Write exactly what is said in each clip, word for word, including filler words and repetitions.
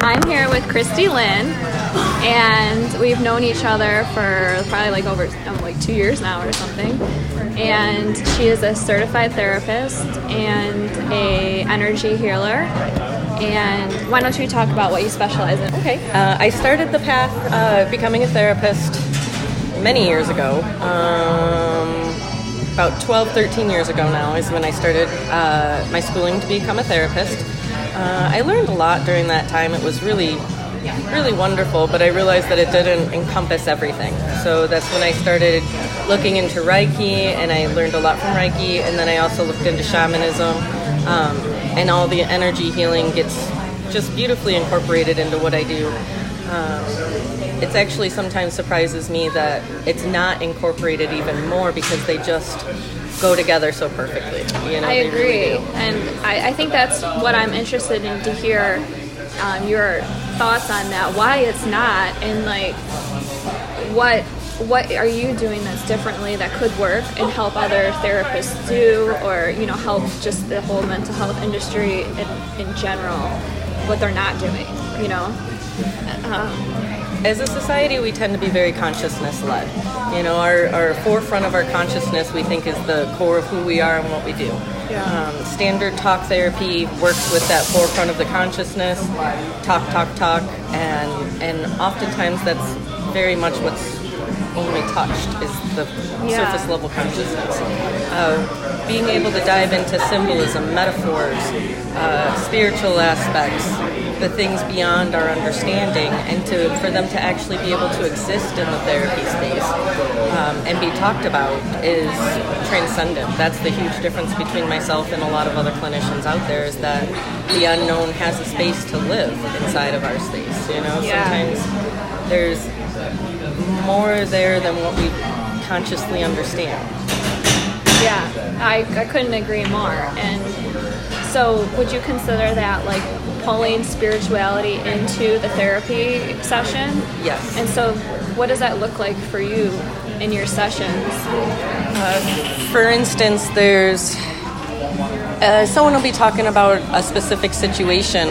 I'm here with Christy Lynn, and we've known each other for probably like over um, like two years now or something. And she is a certified therapist and a energy healer. And why don't you talk about what you specialize in? Okay. Uh, I started the path uh, becoming a therapist many years ago. Um, about twelve, thirteen years ago now is when I started uh, my schooling to become a therapist. Uh, I learned a lot during that time. It was really, really wonderful, but I realized that it didn't encompass everything. So that's when I started looking into Reiki, and I learned a lot from Reiki, and then I also looked into shamanism, um, and all the energy healing gets just beautifully incorporated into what I do. Um, it's actually sometimes surprises me that it's not incorporated even more because they just go together so perfectly. You know, I agree, really and I, I think that's what I'm interested in to hear um, your thoughts on that. Why it's not, and like what what are you doing that's differently that could work and help other therapists do, or you know, help just the whole mental health industry in, in general, what they're not doing. You know. Um, As a society, we tend to be very consciousness-led. You know, our, our forefront of our consciousness, we think, is the core of who we are and what we do. Yeah. Um, standard talk therapy works with that forefront of the consciousness, talk, talk, talk, and and oftentimes that's very much what's only touched is the Yeah. surface level consciousness. Uh, being able to dive into symbolism, metaphors, uh, spiritual aspects, the things beyond our understanding, and to for them to actually be able to exist in the therapy space um, and be talked about is transcendent. That's the huge difference between myself and a lot of other clinicians out there, is that the unknown has a space to live inside of our space. You know, Yeah. sometimes there's more there than what we consciously understand. Yeah, I, I couldn't agree more. And so would you consider that like pulling spirituality into the therapy session? Yes. And so what does that look like for you in your sessions? For instance, there's uh, someone will be talking about a specific situation,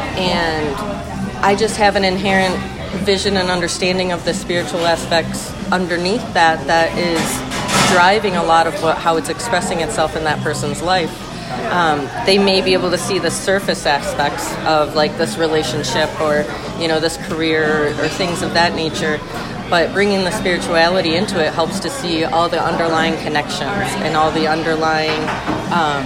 and I just have an inherent vision and understanding of the spiritual aspects underneath that that is driving a lot of what, how it's expressing itself in that person's life. Um, they may be able to see the surface aspects of like this relationship or, you know, this career or, or things of that nature, but bringing the spirituality into it helps to see all the underlying connections and all the underlying um,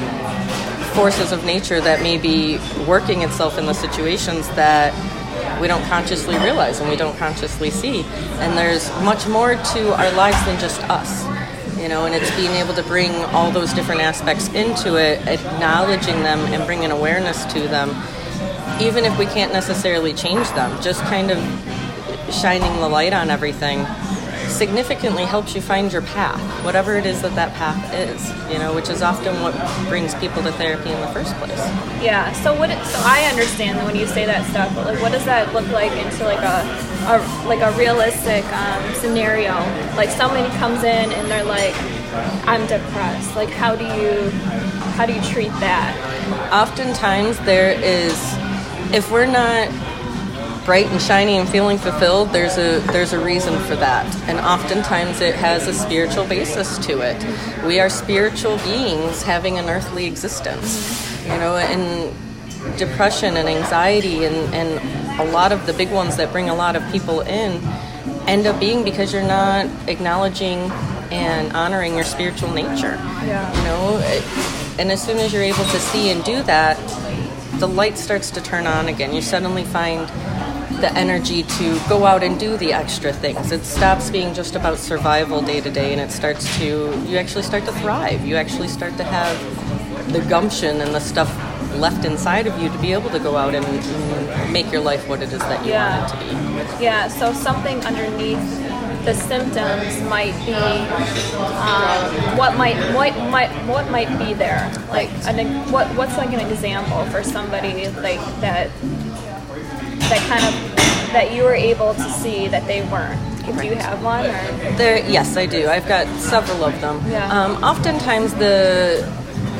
forces of nature that may be working itself in the situations that we don't consciously realize and we don't consciously see. And there's much more to our lives than just us. You know, and it's being able to bring all those different aspects into it, acknowledging them and bringing awareness to them, even if we can't necessarily change them. Just kind of shining the light on everything significantly helps you find your path, whatever it is that that path is, you know, which is often what brings people to therapy in the first place. Yeah, so what? So I understand that when you say that stuff, but like, what does that look like into like a, a like a realistic um, scenario? Like somebody comes in and they're like, "I'm depressed." Like, how do you how do you treat that? Oftentimes, there is, if we're not bright and shiny and feeling fulfilled, there's a there's a reason for that, and oftentimes it has a spiritual basis to it. We are spiritual beings having an earthly existence, you know, and depression and anxiety and, and a lot of the big ones that bring a lot of people in end up being because you're not acknowledging and honoring your spiritual nature. Yeah. You know, and as soon as you're able to see and do that, the light starts to turn on again. You suddenly find the energy to go out and do the extra things. It stops being just about survival day to day, and it starts to, you actually start to thrive. You actually start to have the gumption and the stuff left inside of you to be able to go out and, and make your life what it is that you Yeah. want it to be. Yeah, so something underneath the symptoms might be um, what might what might what might be there. Like, an, what what's like an example for somebody like that that kind of that you were able to see that they weren't. Do you have one? Or? There, yes, I do. I've got several of them. Yeah. Um, oftentimes the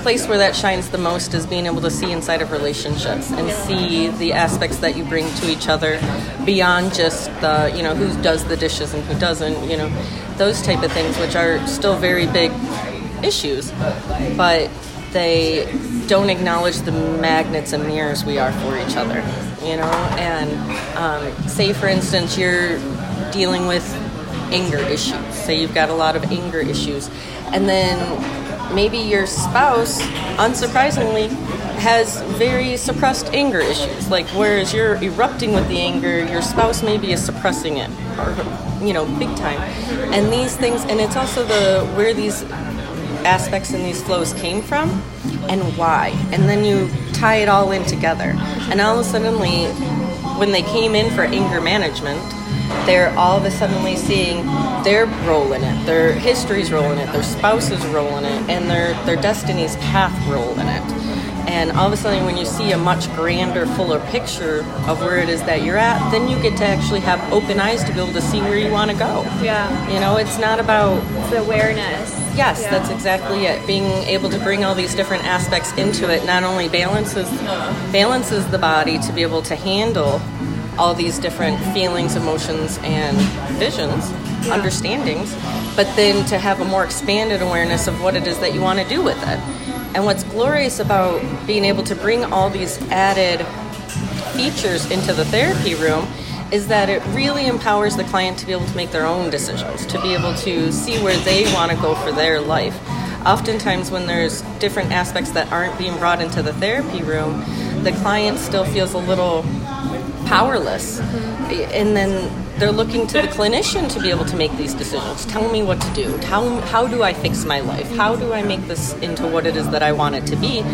place where that shines the most is being able to see inside of relationships and see the aspects that you bring to each other beyond just the, you know, who does the dishes and who doesn't, you know, those type of things, which are still very big issues, but they don't acknowledge the magnets and mirrors we are for each other, you know. And um, say, for instance, you're dealing with anger issues. Say you've got a lot of anger issues, and then maybe your spouse, unsurprisingly, has very suppressed anger issues. Like, whereas you're erupting with the anger, your spouse maybe is suppressing it, or, you know, big time. And these things, and it's also the where these aspects and these flows came from and why. And then you tie it all in together. And all of a suddenly, when they came in for anger management, they're all of a suddenly seeing their role in it, their history's role in it, their spouse's role in it, and their, their destiny's path role in it. And all of a sudden, when you see a much grander, fuller picture of where it is that you're at, then you get to actually have open eyes to be able to see where you want to go. Yeah. You know, it's not about... It's awareness. Yes, yeah. That's exactly it. Being able to bring all these different aspects into it not only balances balances the body to be able to handle all these different feelings, emotions, and visions, yeah. understandings, but then to have a more expanded awareness of what it is that you want to do with it. And what's glorious about being able to bring all these added features into the therapy room is that it really empowers the client to be able to make their own decisions, to be able to see where they want to go for their life. Oftentimes when there's different aspects that aren't being brought into the therapy room, the client still feels a little powerless. Mm-hmm. And then they're looking to the clinician to be able to make these decisions. Tell me what to do. How, how do I fix my life? How do I make this into what it is that I want it to be?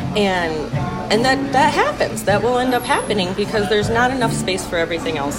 And and that, that happens. That will end up happening because there's not enough space for everything else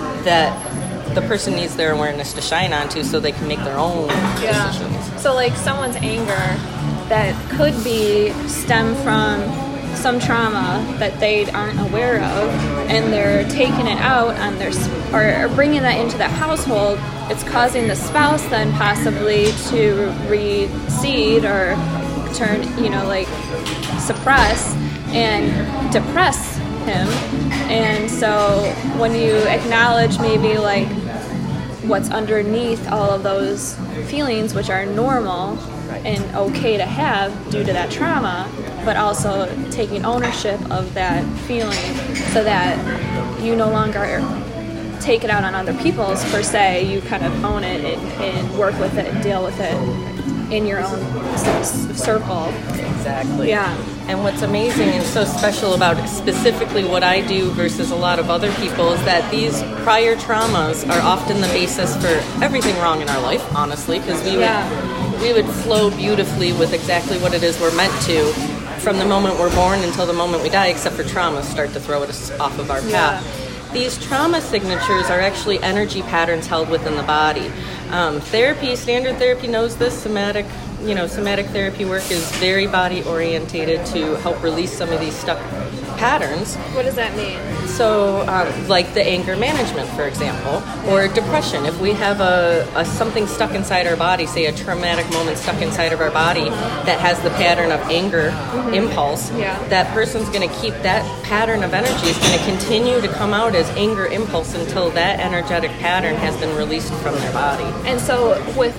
that the person needs their awareness to shine onto so they can make their own yeah. decisions. So like someone's anger that could be stem from some trauma that they aren't aware of, and they're taking it out on their, or, or bringing that into the household, it's causing the spouse then possibly to recede or turn, you know, like suppress and depress him. And so when you acknowledge maybe like what's underneath all of those feelings, which are normal and okay to have due to that trauma, but also taking ownership of that feeling so that you no longer take it out on other people's per se, you kind of own it and, and work with it and deal with it in your own s- circle. Exactly. Yeah. And what's amazing and so special about specifically what I do versus a lot of other people is that these prior traumas are often the basis for everything wrong in our life, honestly, because we yeah. would we would flow beautifully with exactly what it is we're meant to from the moment we're born until the moment we die, except for traumas start to throw us off of our path. Yeah. These trauma signatures are actually energy patterns held within the body. Um, therapy, standard therapy knows this. Somatic, you know, somatic therapy work is very body orientated to help release some of these stuck patterns. What does that mean? So, um, like the anger management, for example, or depression. If we have a, a something stuck inside our body, say a traumatic moment stuck inside of our body that has the pattern of anger mm-hmm. impulse, yeah. that person's going to keep that pattern of energy is going to continue to come out as anger impulse until that energetic pattern has been released from their body. And so with,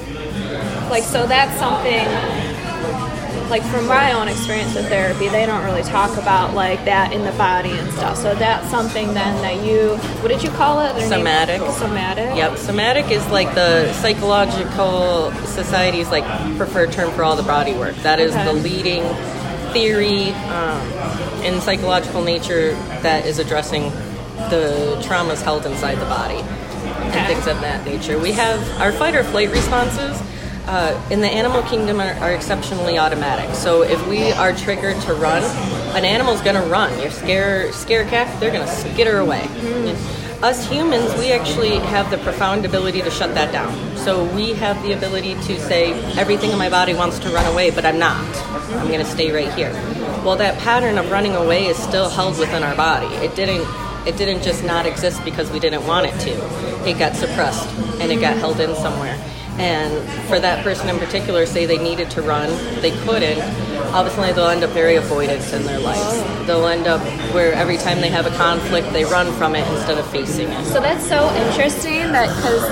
like, so that's something... Like from my own experience in therapy, they don't really talk about like that in the body and stuff. So that's something then that you, what did you call it? Their somatic. Name? Somatic? Yep. Somatic is like the psychological society's like preferred term for all the body work. That is okay. The leading theory um, in psychological nature that is addressing the traumas held inside the body okay. and things of that nature. We have our fight or flight responses. Uh, in the animal kingdom are, are exceptionally automatic. So if we are triggered to run, an animal's going to run. You scare scare a cat, they're going to skitter away. Mm. Us humans, we actually have the profound ability to shut that down. So we have the ability to say, everything in my body wants to run away, but I'm not. I'm going to stay right here. Well, that pattern of running away is still held within our body. It didn't It didn't just not exist because we didn't want it to. It got suppressed and it got held in somewhere. and for that person in particular, say they needed to run, they couldn't, obviously they'll end up very avoidant in their lives. They'll end up where every time they have a conflict, they run from it instead of facing it. So that's so interesting that because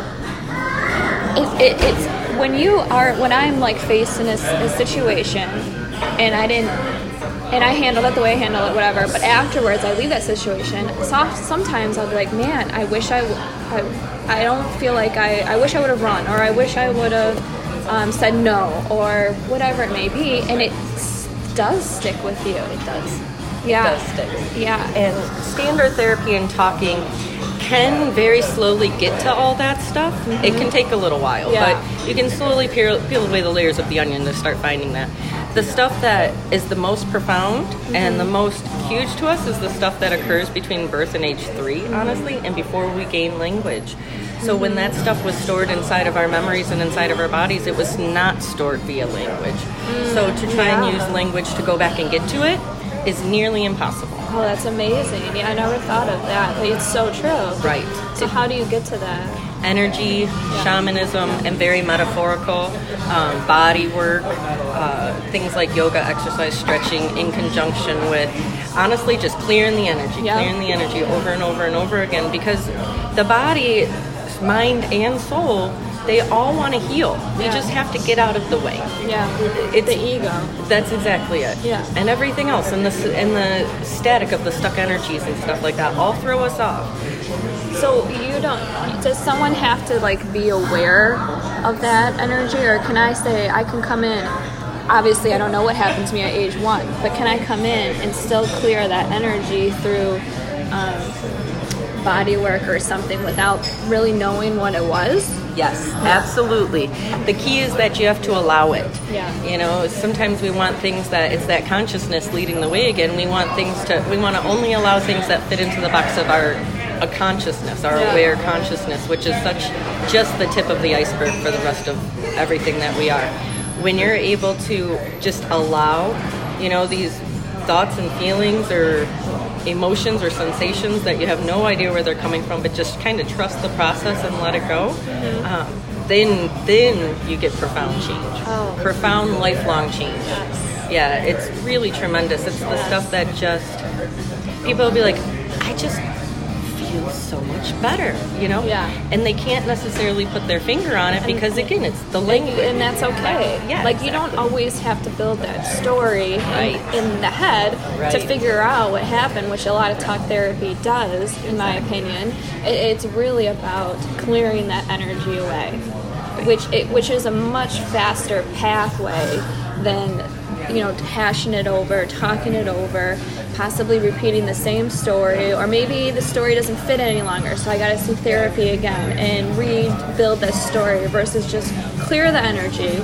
it, it, it's when you are, when I'm like faced in a, a situation and I didn't, and I handled it the way I handled it, whatever, but afterwards I leave that situation, so sometimes I'll be like, man, I wish I, I, I don't feel like I, I wish I would have run, or I wish I would have um, said no, or whatever it may be, and it s- does stick with you. It does. Yeah. It does stick. Yeah. And standard therapy and talking can very slowly get to all that stuff. Mm-hmm. It can take a little while, yeah. but you can slowly peel, peel away the layers of the onion to start finding that. The stuff that is the most profound mm-hmm. and the most huge to us is the stuff that occurs between birth and age three, mm-hmm. honestly, and before we gain language. So mm-hmm. when that stuff was stored inside of our memories and inside of our bodies, it was not stored via language. Mm-hmm. So to try yeah. and use language to go back and get to it is nearly impossible. Oh, that's amazing. Yeah, I never thought of that, but it's so true. Right. So how do you get to that? Energy, yeah. shamanism, and very metaphorical, um, body work, uh, things like yoga, exercise, stretching, in conjunction with, honestly, just clearing the energy, yeah. clearing the energy over and over and over again, because the body, mind, and soul, they all want to heal. We yeah. just have to get out of the way. Yeah, it's the ego. That's exactly it. Yeah, and everything else, and the and the static of the stuck energies and stuff like that, all throw us off. So you don't? Does someone have to like be aware of that energy, or can I say I can come in? Obviously, I don't know what happened to me at age one, but can I come in and still clear that energy through um, body work or something without really knowing what it was? Yes, absolutely. The key is that you have to allow it. Yeah. You know, sometimes we want things that it's that consciousness leading the way again. We want things to, we want to only allow things that fit into the box of our a consciousness, our yeah. aware consciousness, which is such just the tip of the iceberg for the rest of everything that we are. When you're able to just allow, you know, these thoughts and feelings or emotions or sensations that you have no idea where they're coming from, but just kind of trust the process and let it go, mm-hmm. um, then then you get profound change. Oh. Profound, lifelong change. Yes. Yeah, it's really tremendous. It's the stuff that just, people will be like, I just feel so much better, you know? Yeah. And they can't necessarily put their finger on it because, again, it's the language. And that's okay. Yeah, like, exactly. You don't always have to build that story right. in, in the head right. to figure out what happened, which a lot of talk therapy does, in exactly. my opinion. It, it's really about clearing that energy away, which it, which is a much faster pathway than, you know, hashing it over, talking it over, possibly repeating the same story, or maybe the story doesn't fit any longer, so I gotta see therapy again and rebuild this story versus just clear the energy,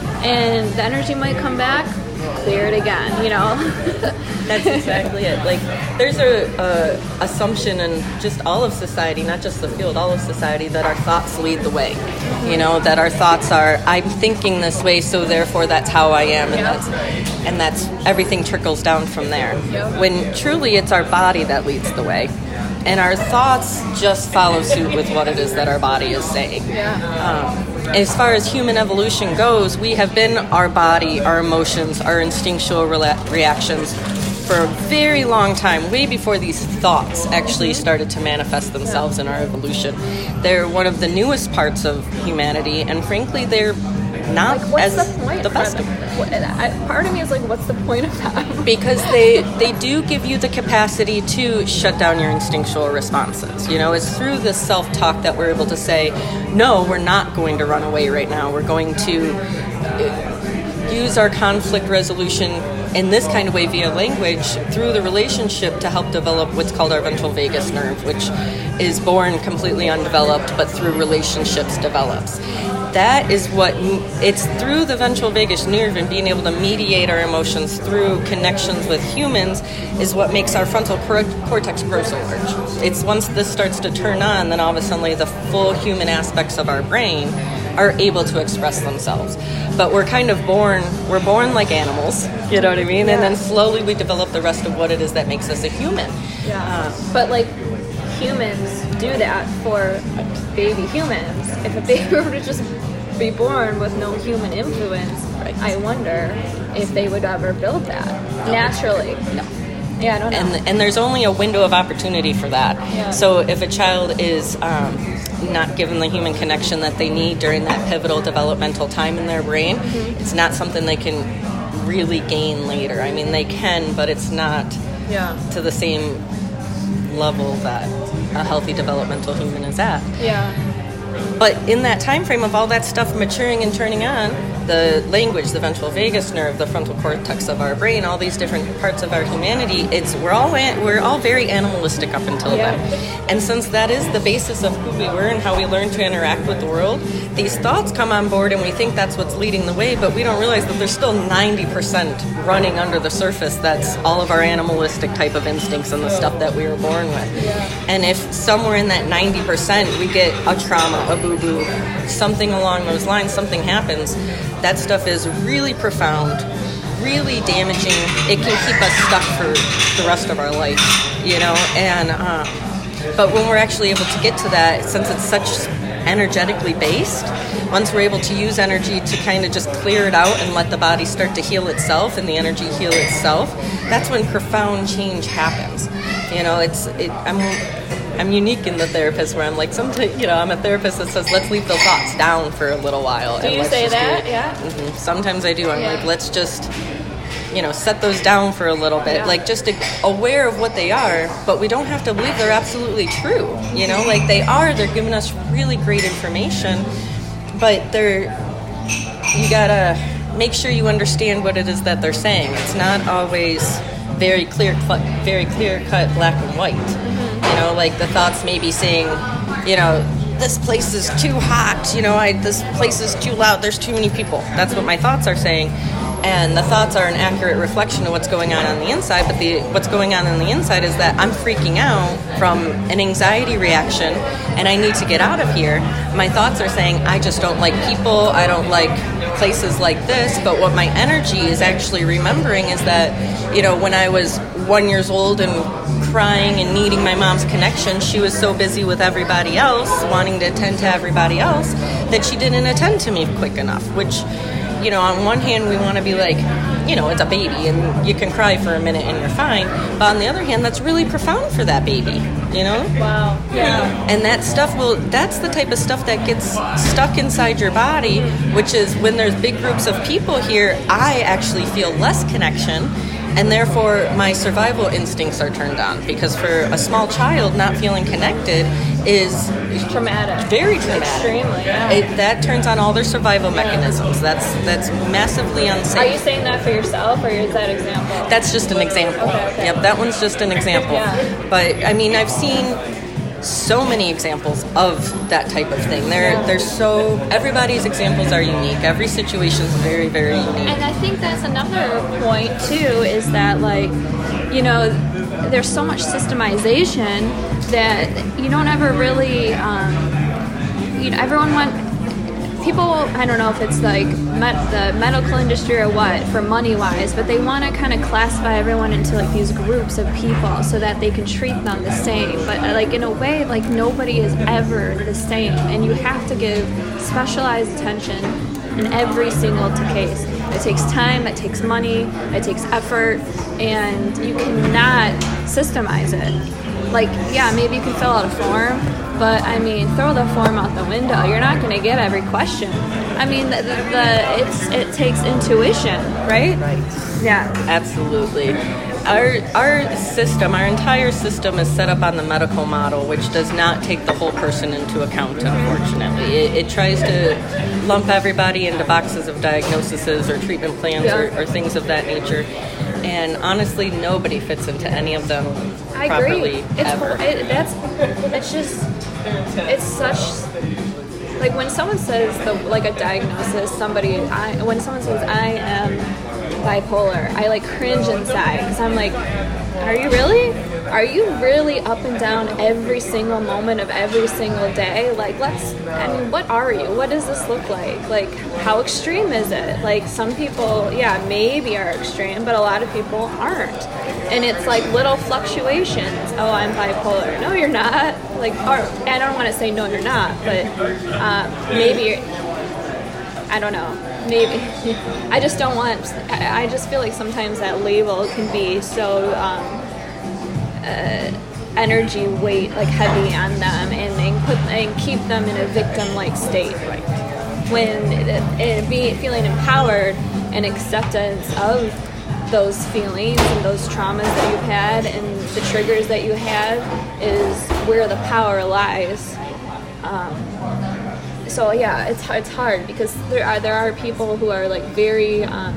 and the energy might come back, clear it again, you know? That's exactly it. Like, there's a, a assumption in just all of society, not just the field, all of society, that our thoughts lead the way. You know, that our thoughts are, I'm thinking this way, so therefore that's how I am, and yep. that's and that's everything trickles down from there. Yep. When truly it's our body that leads the way, and our thoughts just follow suit with what it is that our body is saying. Yeah. Um, as far as human evolution goes, we have been our body, our emotions, our instinctual rela- reactions for a very long time, way before these thoughts actually started to manifest themselves in our evolution. They're one of the newest parts of humanity, and frankly, they're not like, what's as the, point the best of what, I, part of me is like, what's the point of that? Because they they do give you the capacity to shut down your instinctual responses. You know, it's through this self-talk that we're able to say, no, we're not going to run away right now. We're going to use our conflict resolution in this kind of way via language through the relationship to help develop what's called our ventral vagus nerve, which is born completely undeveloped, but through relationships develops. That is what, it's through the ventral vagus nerve and being able to mediate our emotions through connections with humans is what makes our frontal cor- cortex grow so large. It's once this starts to turn on, then all of a sudden the full human aspects of our brain are able to express themselves. But we're kind of born, we're born like animals, you know what I mean? Yeah. And then slowly we develop the rest of what it is that makes us a human. Yeah. Uh, but like, humans do that for baby humans. If a baby were to just be born with no human influence, Right. I wonder if they would ever build that naturally. No. Yeah, I don't know. And and there's only a window of opportunity for that. Yeah. So if a child is um, not given the human connection that they need during that pivotal developmental time in their brain, Mm-hmm. it's not something they can really gain later. I mean, they can, but it's not yeah. to the same level that a healthy developmental human is at. Yeah. But in that time frame of all that stuff maturing and turning on, the language, the ventral vagus nerve, the frontal cortex of our brain, all these different parts of our humanity, it's we're all we're all very animalistic up until Yeah. then. And since that is the basis of who we were and how we learn to interact with the world, these thoughts come on board and we think that's what's leading the way, but we don't realize that there's still ninety percent running under the surface that's all of our animalistic type of instincts and the stuff that we were born with. Yeah. And if somewhere in that ninety percent we get a trauma, a boo-boo, something along those lines, something happens, that stuff is really profound, really damaging. It can keep us stuck for the rest of our life, you know? And um, but when we're actually able to get to that, since it's such energetically based, once we're able to use energy to kind of just clear it out and let the body start to heal itself and the energy heal itself, that's when profound change happens. You know, it's it, I'm I'm unique in the therapist where I'm like, sometimes, you know, I'm a therapist that says, let's leave those thoughts down for a little while. Do and you let's say just that? do- Yeah. Mhm. Sometimes I do. I'm Yeah. like, let's just, you know, set those down for a little bit. Yeah. Like, just aware of what they are, but we don't have to believe they're absolutely true. You know, like they are. They're giving us really great information, but they're, you gotta make sure you understand what it is that they're saying. It's not always very clear cut, very clear cut black and white. You know, like the thoughts may be saying, you know, this place is too hot, you know, I this place is too loud, there's too many people. That's what my thoughts are saying. And the thoughts are an accurate reflection of what's going on on the inside, but the what's going on on the inside is that I'm freaking out from an anxiety reaction and I need to get out of here. My thoughts are saying, I just don't like people, I don't like places like this, but what my energy is actually remembering is that, you know, when I was one years old and crying and needing my mom's connection, she was so busy with everybody else, wanting to attend to everybody else, that she didn't attend to me quick enough, which, you know, on one hand, we want to be like, you know, it's a baby and you can cry for a minute and you're fine. But on the other hand, that's really profound for that baby, you know? Wow. Yeah. And that stuff will, that's the type of stuff that gets stuck inside your body, which is when there's big groups of people here, I actually feel less connection. And therefore, my survival instincts are turned on. Because for a small child, not feeling connected is Traumatic. very traumatic. Extremely, yeah. It, that turns on all their survival mechanisms. That's that's massively unsafe. Are you saying that for yourself, or is that example? That's just an example. Okay, okay. Yep, that one's just an example. Yeah. But I mean, I've seen so many examples of that type of thing. They're Yeah. they're so everybody's examples are unique. Every situation is very very unique. And I think that's another point too, is that like, you know, there's so much systemization that you don't ever really, um, you know, everyone want people. I don't know if it's like med- the medical industry or what for money wise, but they want to kind of classify everyone into like these groups of people so that they can treat them the same. But like in a way, like nobody is ever the same, and you have to give specialized attention in every single case. It takes time, it takes money, it takes effort, and you cannot systemize it. Like, yeah, maybe you can fill out a form, but I mean, throw the form out the window. You're not going to get every question. I mean, the, the, the it's it takes intuition, right? Right. Yeah. Absolutely. Our our system, our entire system is set up on the medical model, which does not take the whole person into account, unfortunately. It, it tries to lump everybody into boxes of diagnoses or treatment plans Yeah. or, or things of that nature. And honestly, nobody fits into any of them I properly agree. It's ever. it, that's it's just it's such like when someone says the like a diagnosis, somebody I when someone says I am bipolar, I like cringe inside because I'm like, are you really? Are you really up and down every single moment of every single day? Like, let's, I mean, what are you? What does this look like? Like, how extreme is it? Like, some people, yeah, maybe are extreme, but a lot of people aren't. And it's like little fluctuations. Oh, I'm bipolar. No, you're not. Like, or I don't want to say no, you're not, but uh, maybe you're, I don't know, maybe I just don't want, I, I just feel like sometimes that label can be so um, uh, energy weight, like heavy on them, and, and put and keep them in a victim-like state. Right. When it, it be feeling empowered and acceptance of those feelings and those traumas that you've had and the triggers that you have is where the power lies. Um, so yeah, it's it's hard because there are there are people who are like very um,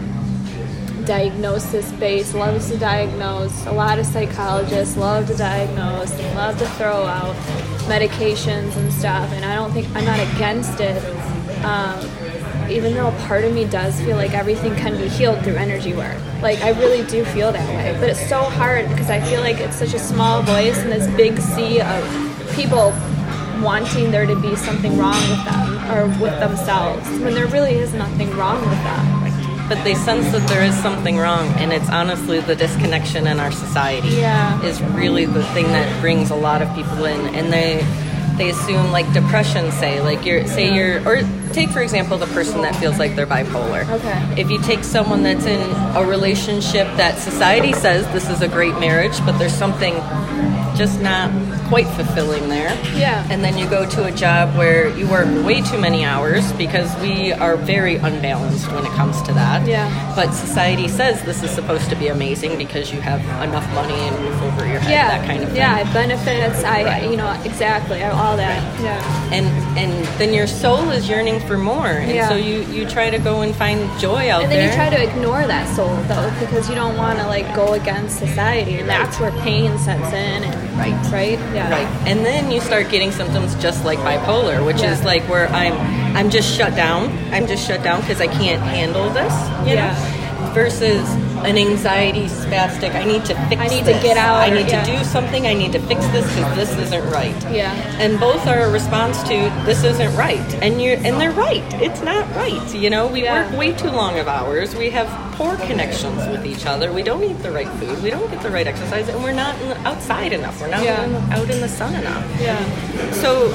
diagnosis based, loves to diagnose. A lot of psychologists love to diagnose and love to throw out medications and stuff. And I don't think I'm not against it. Um, even though part of me does feel like everything can be healed through energy work. Like, I really do feel that way. But it's so hard because I feel like it's such a small voice in this big sea of people wanting there to be something wrong with them or with themselves when there really is nothing wrong with them. But they sense that there is something wrong, and it's honestly the disconnection in our society yeah. is really the thing that brings a lot of people in, and they they assume, like depression, say, like you're say you're or take for example the person that feels like they're bipolar. Okay. If you take someone that's in a relationship that society says this is a great marriage, but there's something just not quite fulfilling there. Yeah. And then you go to a job where you work way too many hours because we are very unbalanced when it comes to that. Yeah. But society says this is supposed to be amazing because you have enough money and roof over your head, Yeah. that kind of thing. Yeah, benefits, I, Right. you know, exactly, all that. Yeah. And and then your soul is yearning for more. And Yeah. so you, you try to go and find joy out And then there. you try to ignore that soul, though, because you don't want to, like, go against society. And that's where pain sets in. And, Right. Right? Yeah. Right. And then you start getting symptoms just like bipolar, which Yeah. is like where I'm I'm just shut down. I'm just shut down because I can't handle this, you Yeah. know? Versus an anxiety spastic, I need to fix I need this. to get out, I or- need yeah. to do something. I need to fix this because this isn't right. Yeah. And both are a response to this isn't right. And you and they're right. It's not right. You know, we Yeah. work way too long of hours. We have poor connections with each other. We don't eat the right food. We don't get the right exercise, and we're not in the, outside enough. We're not Yeah. in the, out in the sun enough. Yeah. So,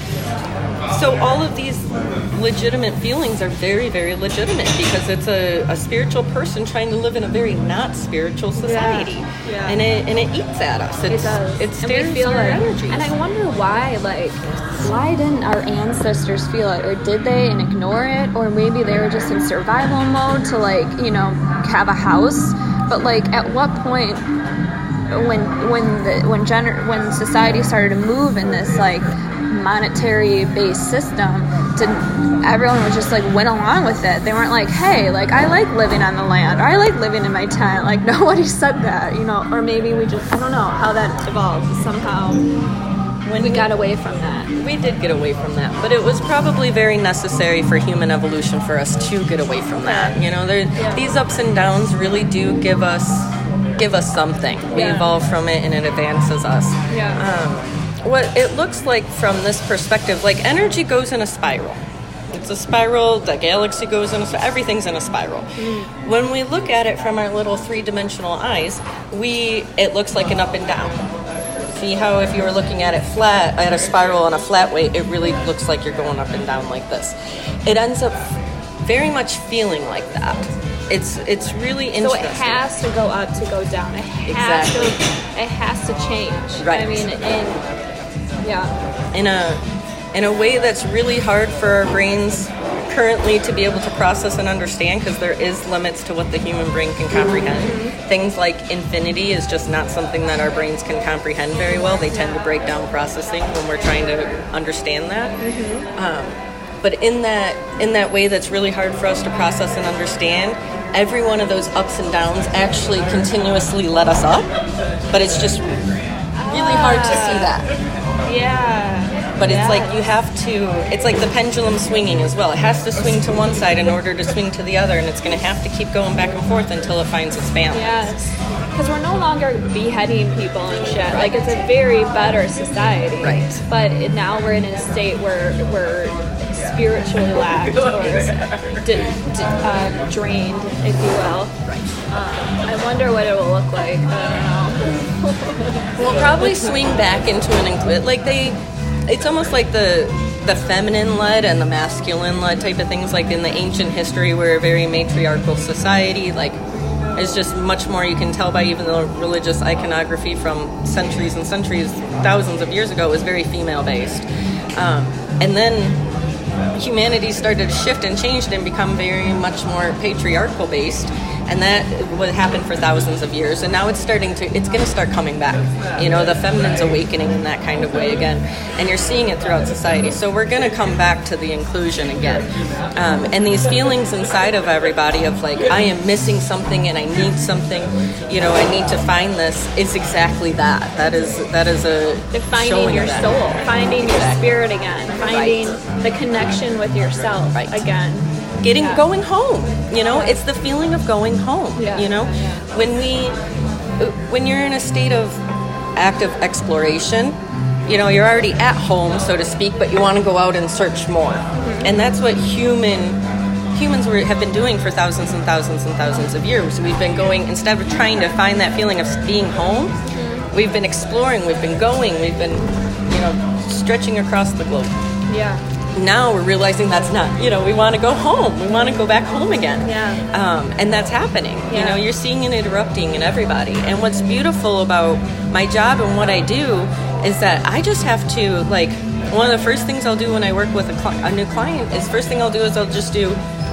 so all of these legitimate feelings are very, very legitimate because it's a, a spiritual person trying to live in a very not spiritual society, Yeah. and it and it eats at us. It's, It does. It And stares we feel our it. energies. And I wonder why, like, why didn't our ancestors feel it? Or did they and ignore it? Or maybe they were just in survival mode to, like, you know, have a house. But, like, at what point, when when the when gener- when society started to move in this, like, monetary based system, to everyone was just like went along with it. They weren't like, hey, like, I like living on the land, or I like living in my tent. Like, nobody said that, you know. Or maybe we just, I don't know how that evolved. Somehow When we got away from that. We did get away from that, but it was probably very necessary for human evolution for us to get away from that. You know, there, Yeah. these ups and downs really do give us give us something. We Yeah. evolve from it, and it advances us. Yeah. Um, what it looks like from this perspective, like energy goes in a spiral. It's a spiral. The galaxy goes in a spiral. Everything's in a spiral. Mm. When we look at it from our little three-dimensional eyes, we it looks like an up and down. See how if you were looking at it flat, at a spiral on a flat way, it really looks like you're going up and down like this. It ends up very much feeling like that. It's it's really So interesting. it has to go up to go down. It has Exactly. to. It has to change. Right. I mean, and yeah, in a in a way that's really hard for our brains currently to be able to process and understand, because there is limits to what the human brain can comprehend. Mm-hmm. Things like infinity is just not something that our brains can comprehend very well. They tend to break down processing when we're trying to understand that. Mm-hmm. Um, but in that in that way that's really hard for us to process and understand, every one of those ups and downs actually continuously let us up, but it's just really hard to see that. yeah. But it's Yeah. like you have to, it's like the pendulum swinging as well. It has to swing to one side in order to swing to the other, and it's going to have to keep going back and forth until it finds its balance. Yes. Because we're no longer beheading people and shit. Like, it's a very better society. Right. But it, now we're in a state where we're spiritually lacked or d- d- uh, drained, if you will. Right. Um, I wonder what it will look like. I don't know. We'll probably swing back into an, like they, it's almost like the the feminine-led and the masculine-led type of things. Like in the ancient history, we're a very matriarchal society. Like, it's just much more, you can tell by even the religious iconography from centuries and centuries, thousands of years ago, was very female-based. Um, and then humanity started to shift and changed and become very much more patriarchal based, and that would happen for thousands of years, and now it's starting to it's going to start coming back. You know, the feminine's awakening in that kind of way again, and you're seeing it throughout society. So we're going to come back to the inclusion again, um, and these feelings inside of everybody of like, I am missing something and I need something, you know, I need to find this. It's exactly that. That is that is a finding your soul, finding your exactly. spirit again, finding right. the connection with yourself right. again. Getting yeah. going home, you know, it's the feeling of going home. Yeah. You know, when we, when you're in a state of active exploration, you know, you're already at home, so to speak, but you want to go out and search more, mm-hmm. and that's what human humans were, have been doing for thousands and thousands and thousands of years. We've been going, instead of trying to find that feeling of being home, mm-hmm. we've been exploring, we've been going, we've been, you know, stretching across the globe. Yeah. Now we're realizing that's not, you know, we want to go home. We want to go back home again. Yeah. Um, and that's happening. Yeah. You know, you're seeing it erupting in everybody. And what's beautiful about my job and what I do is that I just have to, like, one of the first things I'll do when I work with a, cl- a new client is first thing I'll do is I'll just do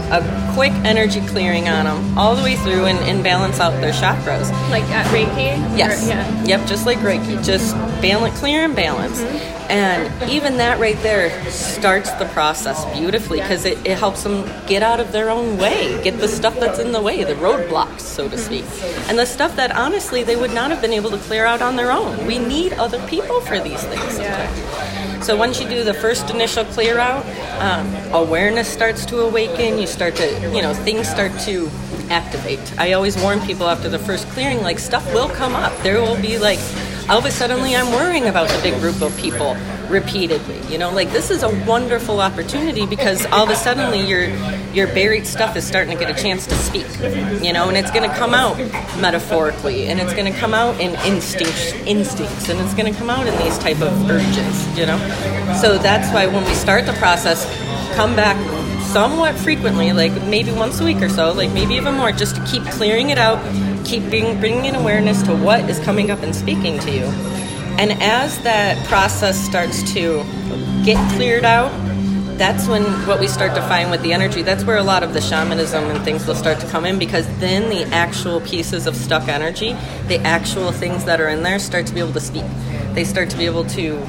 a quick energy clearing on them all the way through and, and balance out their chakras. Like at Reiki? Yes. Or, yeah. Yep, just like Reiki. Just balance, clear and balance. Mm-hmm. And even that right there starts the process beautifully because it, it helps them get out of their own way, get the stuff that's in the way, the roadblocks, so to speak. And the stuff that, honestly, they would not have been able to clear out on their own. We need other people for these things. Yeah. So once you do the first initial clear out, um, awareness starts to awaken. You start to, you know, things start to activate. I always warn people after the first clearing, like, stuff will come up. There will be, like, all of a sudden I'm worrying about the big group of people repeatedly. You know, like, this is a wonderful opportunity because all of a sudden your your buried stuff is starting to get a chance to speak. You know, and it's going to come out metaphorically, and it's going to come out in instincts, instincts, and it's going to come out in these type of urges. You know, so that's why when we start the process, come back somewhat frequently, like maybe once a week or so, like maybe even more, just to keep clearing it out, keep bring, bringing in awareness to what is coming up and speaking to you. And as that process starts to get cleared out, that's when what we start to find with the energy, that's where a lot of the shamanism and things will start to come in, because then the actual pieces of stuck energy, the actual things that are in there start to be able to speak. They start to be able to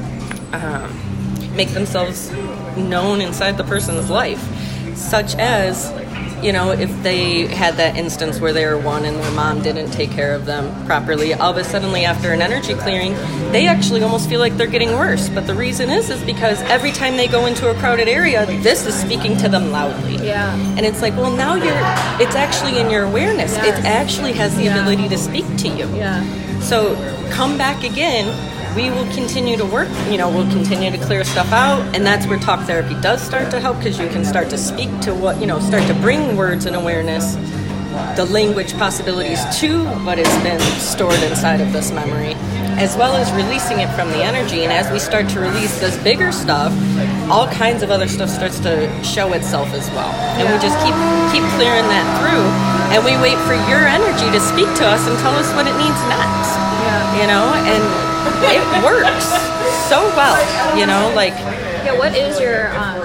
um, make themselves known inside the person's life, such as, you know, if they had that instance where they were one and their mom didn't take care of them properly, all of a sudden after an energy clearing, they actually almost feel like they're getting worse. But the reason is, is because every time they go into a crowded area, this is speaking to them loudly. Yeah. And it's like, well, now you're, it's actually in your awareness. Yes. It actually has the yeah. ability to speak to you. Yeah. So come back again. We will continue to work, you know, we'll continue to clear stuff out, and that's where talk therapy does start to help, because you can start to speak to what, you know, start to bring words and awareness, the language possibilities to what has been stored inside of this memory, as well as releasing it from the energy. And as we start to release this bigger stuff, all kinds of other stuff starts to show itself as well. And we just keep keep clearing that through, and we wait for your energy to speak to us and tell us what it needs next. Yeah. You know, and it works so well, you know, like. Yeah, what is your, um,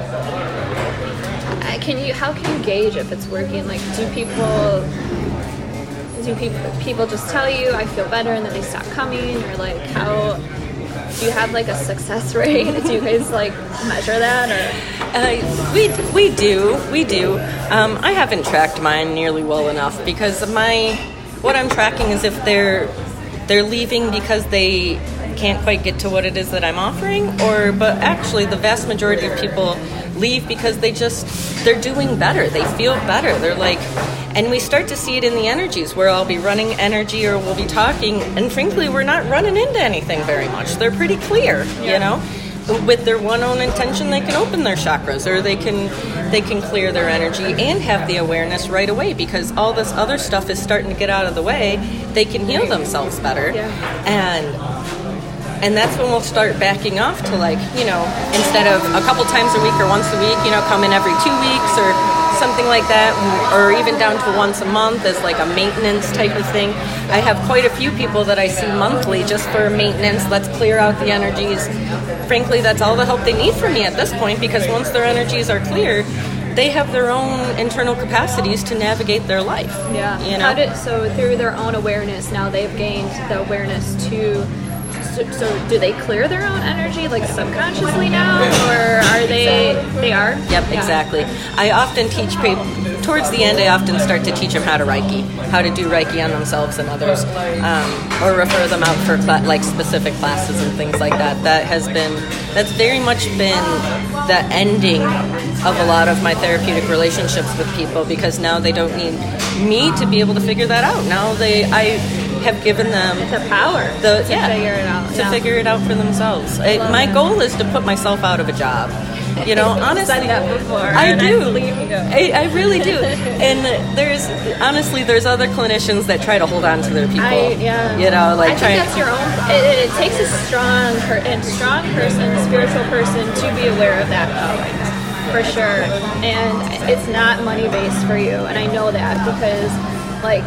can you, how can you gauge if it's working? Like, do people, do people, people just tell you, I feel better, and then they stop coming? Or, like, how, do you have, like, a success rate? Do you guys, like, measure that, or? Uh, we, we do, we do. Um, I haven't tracked mine nearly well enough, because my, what I'm tracking is if they're, they're leaving because they can't quite get to what it is that I'm offering, or but actually the vast majority of people leave because they just, they're doing better, they feel better, they're like, and we start to see it in the energies where I'll be running energy or we'll be talking, and frankly we're not running into anything very much. They're pretty clear, yeah. you know, with their one own intention they can open their chakras, or they can they can clear their energy and have the awareness right away, because all this other stuff is starting to get out of the way. They can heal themselves better. Yeah. And And that's when we'll start backing off to, like, you know, instead of a couple times a week or once a week, you know, come in every two weeks or something like that, or even down to once a month as like a maintenance type of thing. I have quite a few people that I see monthly just for maintenance. Let's clear out the energies. Frankly, that's all the help they need from me at this point, because once their energies are clear, they have their own internal capacities to navigate their life. Yeah. You know? How did, so through their own awareness, now they've gained the awareness to. So, so do they clear their own energy, like subconsciously now, or are they? They are. Yep, Yeah. exactly. I often teach people. Towards the end, I often start to teach them how to Reiki, how to do Reiki on themselves and others, um, or refer them out for cla- like specific classes and things like that. That has been, that's very much been the ending of a lot of my therapeutic relationships with people, because now they don't need me to be able to figure that out. Now they, I have given them The power the to yeah, figure it out. to Yeah. figure it out for themselves. I, my that. goal is to put myself out of a job. You know, honestly, said that before, I and I do. believe you. I, I really do. And there's honestly, there's other clinicians that try to hold on to their people. I, yeah. You know, like I try. think that's your own. It, it takes a strong, per, and strong person, spiritual person, to be aware of that, though, for sure. And it's not money based for you, and I know that because, like,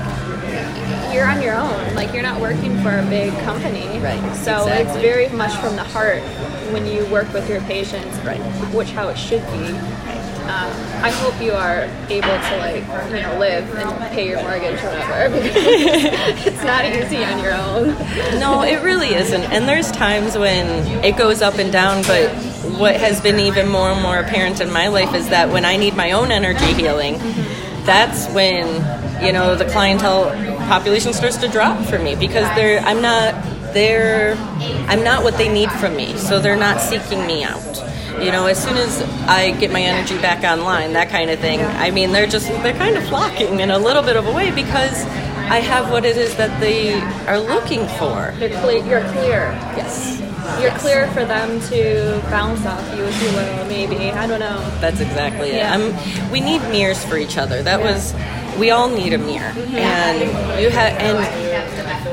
you're on your own. Like, you're not working for a big company, Right, So exactly. it's very much from the heart when you work with your patients, Right. which how it should be. Um, I hope you are able to, like, you know, live and pay your mortgage or whatever, because it's not easy on your own. No, it really isn't. And there's times when it goes up and down, but what has been even more and more apparent in my life is that when I need my own energy healing, that's when, you know, the clientele population starts to drop for me, because they're I'm not they're I'm not what they need from me, so they're not seeking me out. You know, as soon as I get my energy back online, that kind of thing, I mean, they're just, they're kind of flocking in a little bit of a way, because I have what it is that they are looking for. You're clear. You're clear. Yes. You're clear for them to bounce off you, if you will, maybe. I don't know. That's exactly it. Yeah. Um, we need mirrors for each other. That was, we all need a mirror. And you have, and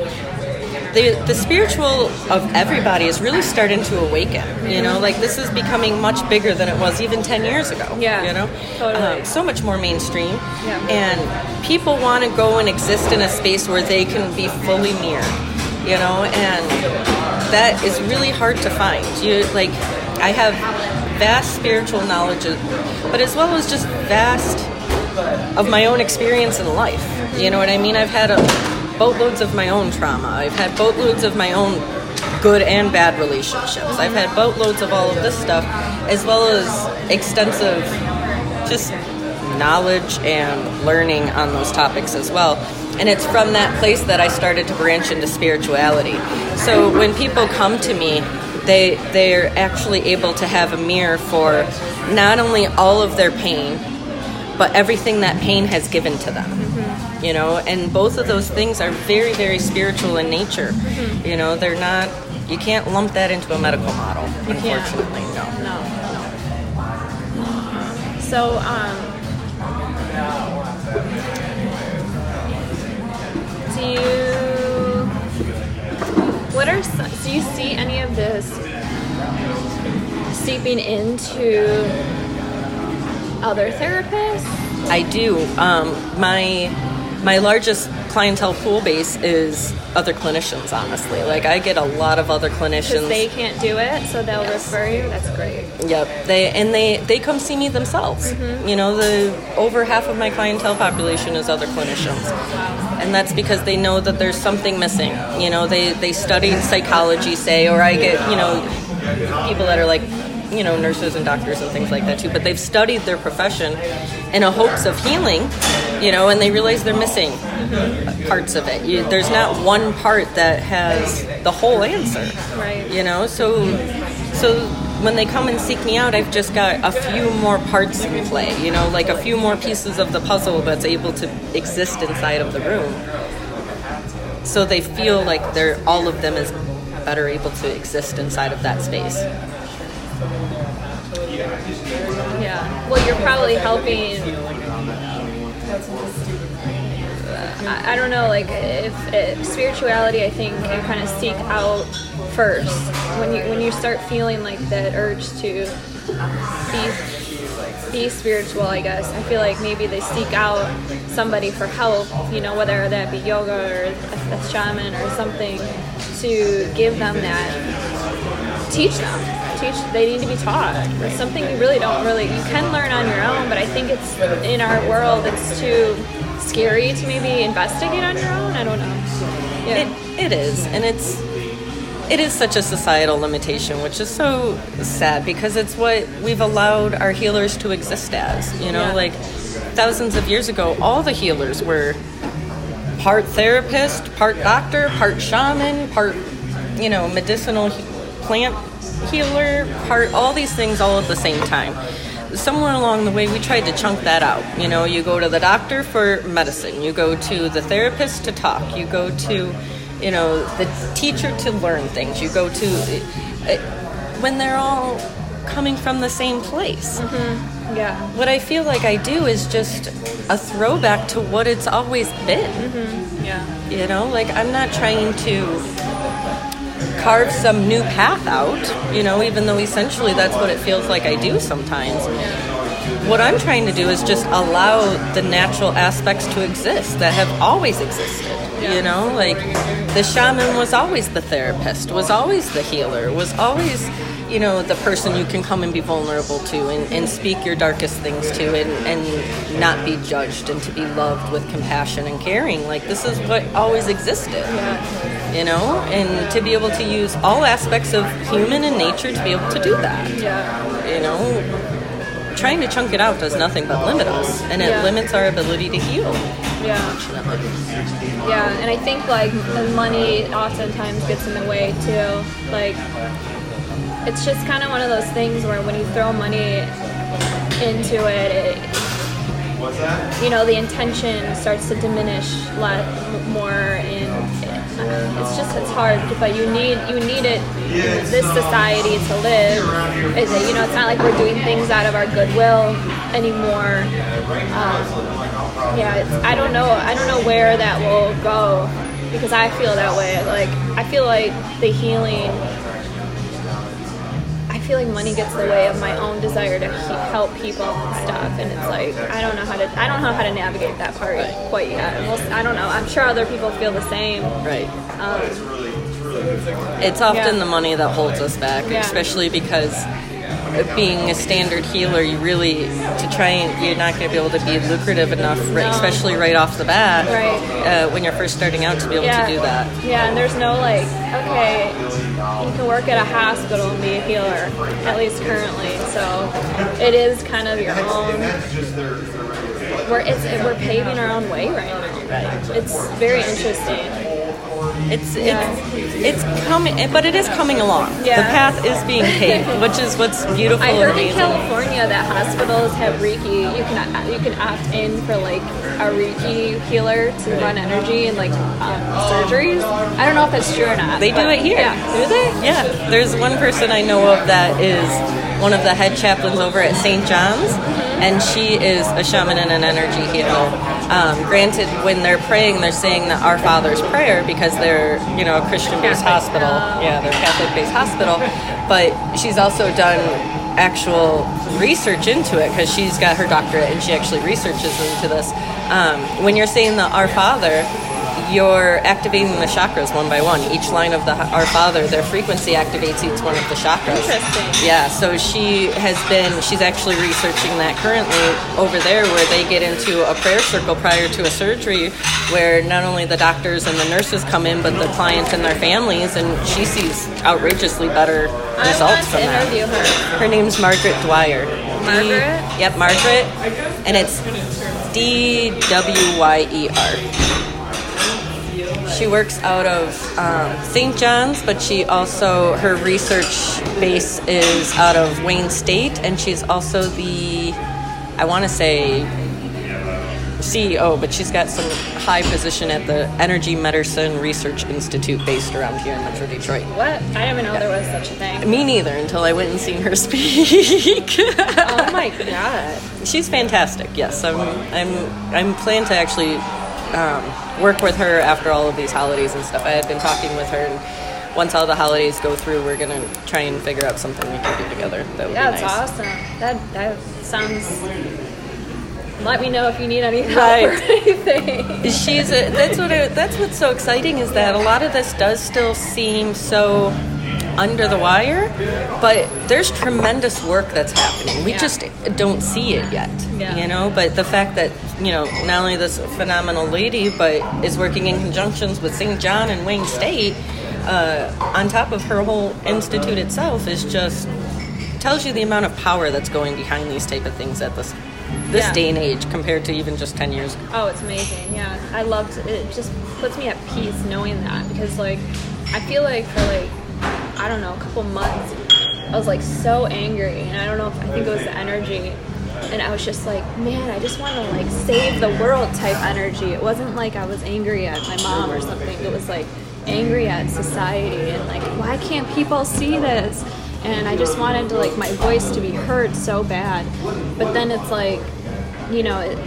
the the spiritual of everybody is really starting to awaken. You know, like, this is becoming much bigger than it was even ten years ago. Yeah, You know, totally. um, so much more mainstream. Yeah. And people want to go and exist in a space where they can be fully mirrored. You know, and that is really hard to find. You like, I have vast spiritual knowledge, but as well as just vast of my own experience in life. You know what I mean? I've had a, boatloads of my own trauma. I've had boatloads of my own good and bad relationships. I've had boatloads of all of this stuff, as well as extensive just knowledge and learning on those topics as well. And it's from that place that I started to branch into spirituality. So when people come to me, they they're actually able to have a mirror for not only all of their pain, but everything that pain has given to them. Mm-hmm. You know, and both of those things are very, very spiritual in nature. Mm-hmm. You know, they're not, you can't lump that into a medical model, You can't. unfortunately, no. No, no. So, um, do you, what are, some, do you see any of this seeping into other therapists? I do. Um, my my largest clientele pool base is other clinicians, honestly. Like, I get a lot of other clinicians. Because they can't do it, so they'll Yes. refer you? That's great. Yep. They and they, they come see me themselves. Mm-hmm. You know, the over half of my clientele population is other clinicians. Wow. And that's because they know that there's something missing. You know, they, they studied psychology, say, or I get, you know, people that are like, you know, nurses and doctors and things like that too, but they've studied their profession in a hopes of healing, you know, and they realize they're missing mm-hmm. parts of it. You, there's not one part that has the whole answer, Right. you know, so so when they come and seek me out, I've just got a few more parts in play, you know, like a few more pieces of the puzzle that's able to exist inside of the room. So they feel like they're, all of them is better able to exist inside of that space. Yeah. Well, you're probably helping. I, I don't know, like, if, if spirituality, I think, can kind of seek out first. When you when you start feeling like that urge to be be spiritual, I guess, I feel like maybe they seek out somebody for help, you know, whether that be yoga or a, a shaman or something, to give them that, teach them. Teach, they need to be taught. It's something you really don't really, you can learn on your own, but I think it's, in our world, it's too scary to maybe investigate on your own. I don't know. Yeah. It, it is, and it's, it is such a societal limitation, which is so sad because it's what we've allowed our healers to exist as. You know, Yeah. like thousands of years ago, all the healers were part therapist, part doctor, part shaman, part, you know, medicinal he- plant healer, part all these things all at the same time. Somewhere along the way, we tried to chunk that out. You know, you go to the doctor for medicine, you go to the therapist to talk, you go to, you know, the teacher to learn things, you go to, uh, when they're all coming from the same place. Mm-hmm. Yeah. What I feel like I do is just a throwback to what it's always been. Mm-hmm. Yeah. You know, like I'm not trying to carve some new path out, you know, even though essentially that's what it feels like I do sometimes. What I'm trying to do is just allow the natural aspects to exist that have always existed. Yeah. You know, like the shaman was always the therapist, was always the healer, was always, you know, the person you can come and be vulnerable to and, and speak your darkest things to and, and not be judged and to be loved with compassion and caring. Like this is what always existed. Yeah. You know, and to be able to use all aspects of human and nature to be able to do that. Yeah. You know, trying to chunk it out does nothing but limit us, and it Yeah. limits our ability to heal. Yeah. Unfortunately. Yeah, and I think like the money oftentimes gets in the way too. Like, it's just kind of one of those things where when you throw money into it, it you know, the intention starts to diminish lot more, and uh, it's just it's hard. But you need you need it in this society to live. Is it, you know, it's not like we're doing things out of our goodwill anymore. Um, yeah, it's, I don't know. I don't know where that will go because I feel that way. Like I feel like the healing. I feel like money gets in the way of my own desire to he- help people and stuff, and it's like I don't know how to I don't know how to navigate that part quite yet. Most, I don't know. I'm sure other people feel the same. Right. Um, It's often Yeah. the money that holds us back, Yeah. especially because being a standard healer, you really, to try and, you're not going to be able to be lucrative enough, right, No. especially right off the bat, Right. uh, when you're first starting out to be able yeah. to do that. Yeah, and there's no like, okay, you can work at a hospital and be a healer, at least currently. So it is kind of your own. We're it's we're paving our own way right now. Right. It's very interesting. It's Yeah. it's it's coming, but it is coming along. Yeah. The path is being paved, which is what's beautiful I and heard in amazing. California that hospitals have Reiki. You can you can opt in for like a Reiki healer to run energy and like um, surgeries. I don't know if that's true or not. They do but- it here. Yeah, do they? Yeah, there's one person I know of that is one of the head chaplains over at Saint John's, and she is a shaman and an energy healer. Um, granted, when they're praying, they're saying the Our Father's Prayer because they're, you know, a Christian-based Catholic. hospital. Oh. Yeah, they're a Catholic-based hospital. But she's also done actual research into it because she's got her doctorate and she actually researches into this. Um, when you're saying the Our Father, you're activating the chakras one by one. Each line of the Our Father, their frequency activates each one of the chakras. Interesting. Yeah, so she has been, she's actually researching that currently over there where they get into a prayer circle prior to a surgery where not only the doctors and the nurses come in, but the clients and their families, and she sees outrageously better I results want from to that. interview her. Her name's Margaret Dwyer. Margaret? D, yep, Margaret, and it's D W Y E R. She works out of um, Saint John's, but she also, her research base is out of Wayne State, and she's also the, I want to say, C E O, but she's got some high position at the Energy Medicine Research Institute based around here in Metro Detroit. What? I didn't even know there was such a thing. Me neither, until I went and seen her speak. Oh my god. She's fantastic. Yes, I'm. I'm. I'm planning to actually um, work with her after all of these holidays and stuff. I had been talking with her, and once all the holidays go through, we're going to try and figure out something we can do together. That would Yeah, be it's nice. awesome. That that sounds. Let me know if you need any help Right. or anything. She's a, that's what it, that's what's so exciting is that a lot of this does still seem so under the wire, but there's tremendous work that's happening. We Yeah. just don't see it yet, Yeah. you know. But the fact that you know not only this phenomenal lady, but is working in conjunctions with Saint John and Wayne State, uh, on top of her whole institute itself, is just tells you the amount of power that's going behind these type of things at this this Yeah. day and age compared to even just ten years ago. Oh, it's amazing. Yeah, I loved it. It just puts me at peace knowing that because, like, I feel like for like I don't know a couple months, I was like so angry, and I don't know if I think it was the energy, and I was just like, man, I just want to like save the world type energy. It wasn't like I was angry at my mom or something. It was like angry at society and like why can't people see this? And I just wanted to like my voice to be heard so bad, but then it's like, you know, it,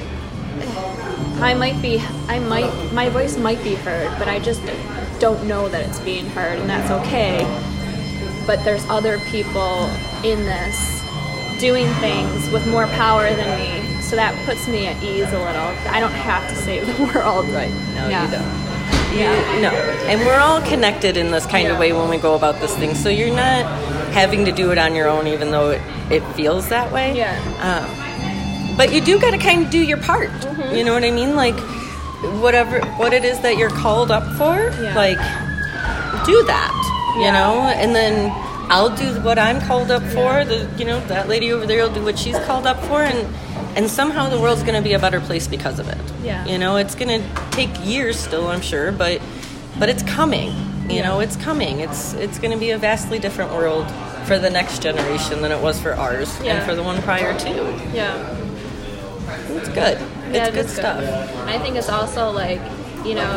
I might be, I might, my voice might be heard, but I just don't know that it's being heard, and that's okay. But there's other people in this doing things with more power than me, so that puts me at ease a little. I don't have to save the world. Right? No, Yeah. you don't. Yeah. No, and we're all connected in this kind of Yeah. way when we go about this thing. So you're not having to do it on your own, even though it, it feels that way. Yeah. Um, but you do got to kind of do your part. Mm-hmm. You know what I mean? Like whatever what it is that you're called up for, Yeah. like do that. You Yeah. know, and then I'll do what I'm called up for. The you know that lady over there will do what she's called up for, and and somehow the world's going to be a better place because of it. Yeah. You know, it's going to take years still, I'm sure, but but it's coming. You Yeah. know, it's coming. It's it's going to be a vastly different world for the next generation than it was for ours Yeah. and for the one prior to. Yeah. It's good. Yeah, It's it good is stuff. I think it's also like, you know,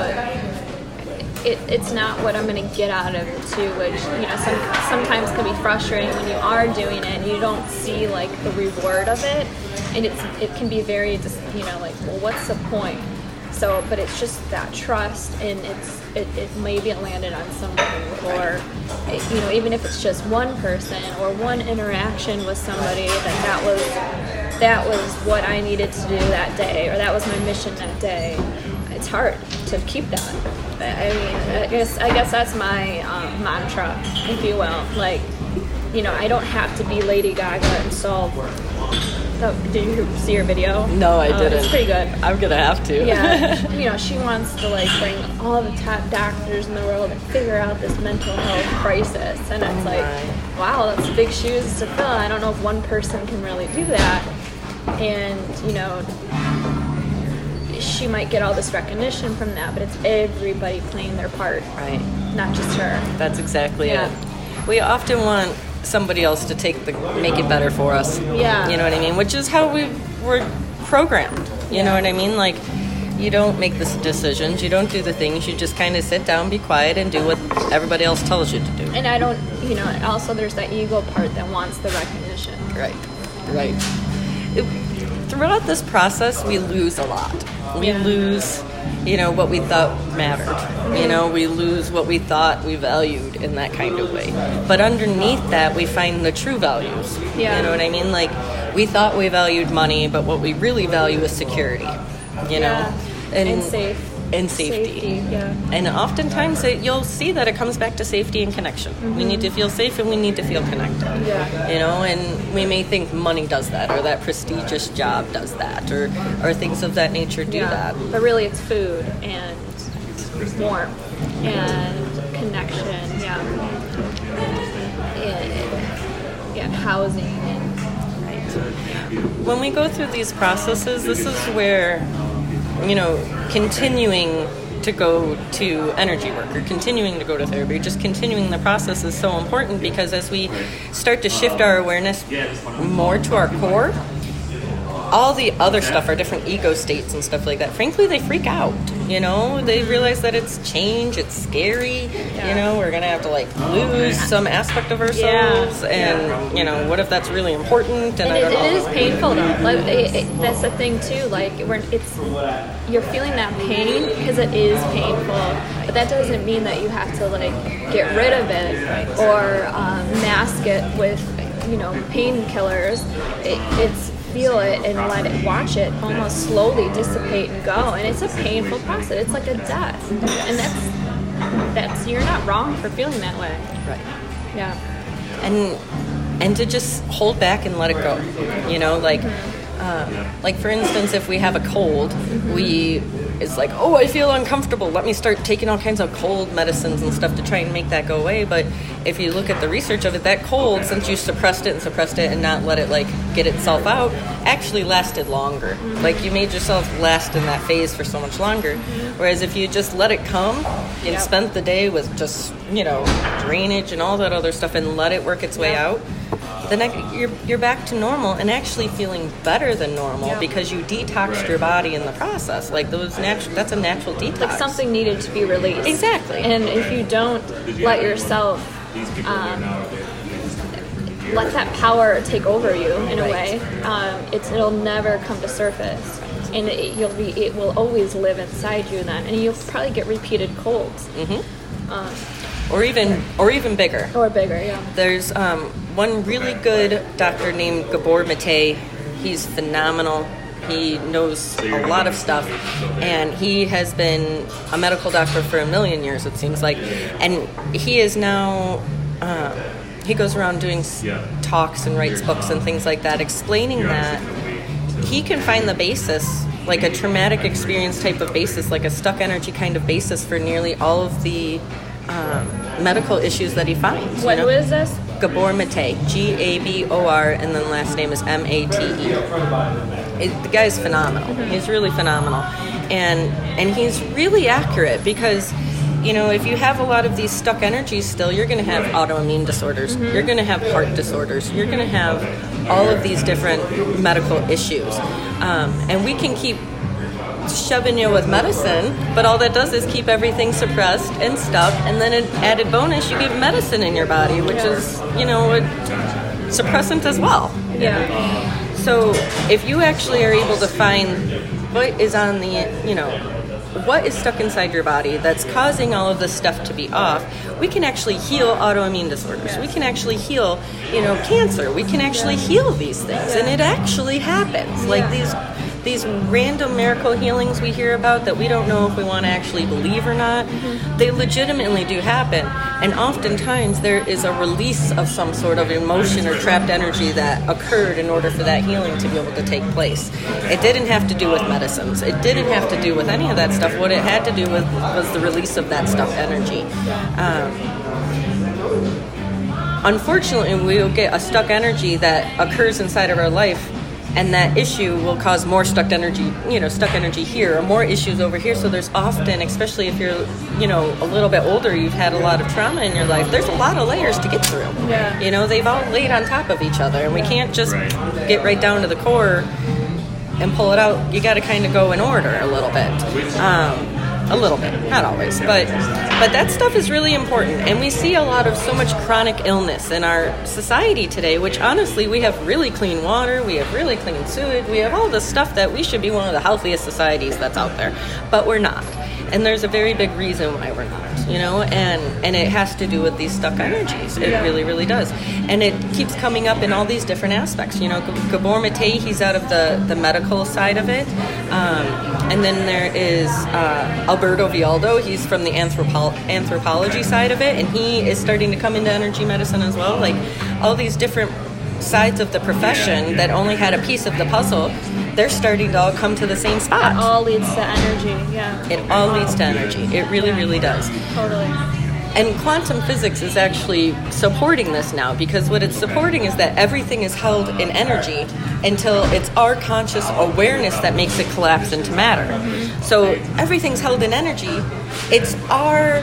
it, it's not what I'm going to get out of it too, which, you know, some, sometimes can be frustrating when you are doing it and you don't see like the reward of it, and it's it can be very just, you know, like, well, what's the point? So, but it's just that trust, and it's it, it maybe it landed on somebody, or it, you know, even if it's just one person or one interaction with somebody, that that was that was what I needed to do that day, or that was my mission that day. It's hard to keep that. I mean, I guess I guess that's my um, mantra, if you will. Like, you know, I don't have to be Lady Gaga and solve. So, did you see her video? No, I Oh, didn't. It's pretty good. I'm going to have to. Yeah, she- you know, she wants to like bring all the top doctors in the world and figure out this mental health crisis, and it's Oh like, my. wow, that's big shoes to fill. I don't know if one person can really do that, and you know, she might get all this recognition from that, but it's everybody playing their part, Right. not just her. That's exactly Yeah. it. We often want somebody else to take the make it better for us. Yeah. You know what I mean? Which is how we were programmed. You know Yeah. what I mean? Like, you don't make the decisions, you don't do the things, you just kind of sit down, be quiet, and do what everybody else tells you to do. And I don't, you know, also there's that ego part that wants the recognition. Right. Right. It, throughout this process, we lose a lot. We Yeah. lose, you know, what we thought mattered. You know, we lose what we thought we valued in that kind of way. But underneath that, we find the true values. Yeah. You know what I mean? Like, we thought we valued money, but what we really value is security. You know? Yeah. And safe. And safety. Safety, yeah. And oftentimes it, you'll see that it comes back to safety and connection. We need to feel safe and we need to feel connected. Yeah. You know, and we may think money does that, or that prestigious job does that, or, or things of that nature do Yeah. that. But really it's food and warmth and connection, yeah. And, yeah, housing and When we go through these processes, this is where, you know, continuing to go to energy work or continuing to go to therapy, just continuing the process is so important, because as we start to shift our awareness more to our core, all the other stuff, our different ego states and stuff like that, frankly, they freak out. You know, they realize that it's change, it's scary. Yeah. You know, we're gonna have to like lose some aspect of ourselves, Yeah. and Yeah. you know, what if that's really important? And, And I it, don't know. it is painful though. Like it, it, that's the thing too. Like when it's you're feeling that pain because it is painful, but that doesn't mean that you have to like get rid of it or um, mask it with you know painkillers. It, it's feel it and let it, watch it almost slowly dissipate and go. And it's a painful process. It's like a death, and that's that's you're not wrong for feeling that way. Right. Yeah. and and to just hold back and let it go. You know, like um, like for instance, if we have a cold, we it's like, oh, I feel uncomfortable. Let me start taking all kinds of cold medicines and stuff to try and make that go away. But if you look at the research of it, that cold, since you suppressed it and suppressed it and not let it like get itself out, actually lasted longer. Mm-hmm. Like you made yourself last in that phase for so much longer. Mm-hmm. Whereas if you just let it come and yep. spent the day with just, you know, drainage and all that other stuff and let it work its way yep. out, then you're you're back to normal and actually feeling better than normal yep. because you detoxed your body in the process. Like those natural, that's a natural detox. Like something needed to be released. Exactly. And if you don't let yourself um, let that power take over you in a way, um, it's it'll never come to surface, and it, you'll be it will always live inside you then, and you'll probably get repeated colds. Mm-hmm. Um, Or even, or even bigger. Or bigger, yeah. There's um, one really good doctor named Gabor Mate. He's phenomenal. He knows a lot of stuff, and he has been a medical doctor for a million years, it seems like. And he is now, uh, he goes around doing talks and writes books and things like that, explaining that he can find the basis, like a traumatic experience type of basis, like a stuck energy kind of basis for nearly all of the Um, medical issues that he finds. What, you know? Who is this? Gabor Mate, G A B O R, and then last name is M A T E. It, the guy's phenomenal. Mm-hmm. He's really phenomenal. And and he's really accurate because, you know, if you have a lot of these stuck energies still, you're going to have autoimmune disorders. Mm-hmm. You're going to have heart disorders. You're going to have all of these different medical issues. Um, and we can keep shoving you with medicine, but all that does is keep everything suppressed and stuck, and then an added bonus, you give medicine in your body, which yeah. is, you know, a suppressant as well. Yeah. So if you actually are able to find what is on the, you know, what is stuck inside your body that's causing all of this stuff to be off, we can actually heal autoimmune disorders. We can actually heal, you know, cancer. We can actually heal these things, and it actually happens. Like these These random miracle healings we hear about that we don't know if we want to actually believe or not, mm-hmm. they legitimately do happen. And oftentimes there is a release of some sort of emotion or trapped energy that occurred in order for that healing to be able to take place. It didn't have to do with medicines. It didn't have to do with any of that stuff. What it had to do with was the release of that stuck energy. Um, unfortunately, we'll get a stuck energy that occurs inside of our life, and that issue will cause more stuck energy, you know, stuck energy here, or more issues over here. So there's often, especially if you're, you know, a little bit older, you've had a lot of trauma in your life, there's a lot of layers to get through. Yeah. You know, they've all laid on top of each other, and we can't just get right down to the core and pull it out. You got to kind of go in order a little bit. Um, a little bit, not always, but but that stuff is really important. And we see a lot of so much chronic illness in our society today, which honestly, we have really clean water, we have really clean sewage, we have all this stuff that we should be one of the healthiest societies that's out there, but we're not. And there's a very big reason why we're not, you know, and, and it has to do with these stuck energies. It really, really does. And it keeps coming up in all these different aspects. You know, Gabor Mate, he's out of the, the medical side of it. Um, and then there is uh, Alberto Villoldo. He's from the anthropo- anthropology side of it, and he is starting to come into energy medicine as well. Like, all these different sides of the profession that only had a piece of the puzzle, they're starting to all come to the same spot. It all leads to energy, yeah. It all leads to energy. It really, really does. Totally. And quantum physics is actually supporting this now, because what it's supporting is that everything is held in energy until it's our conscious awareness that makes it collapse into matter. So everything's held in energy. It's our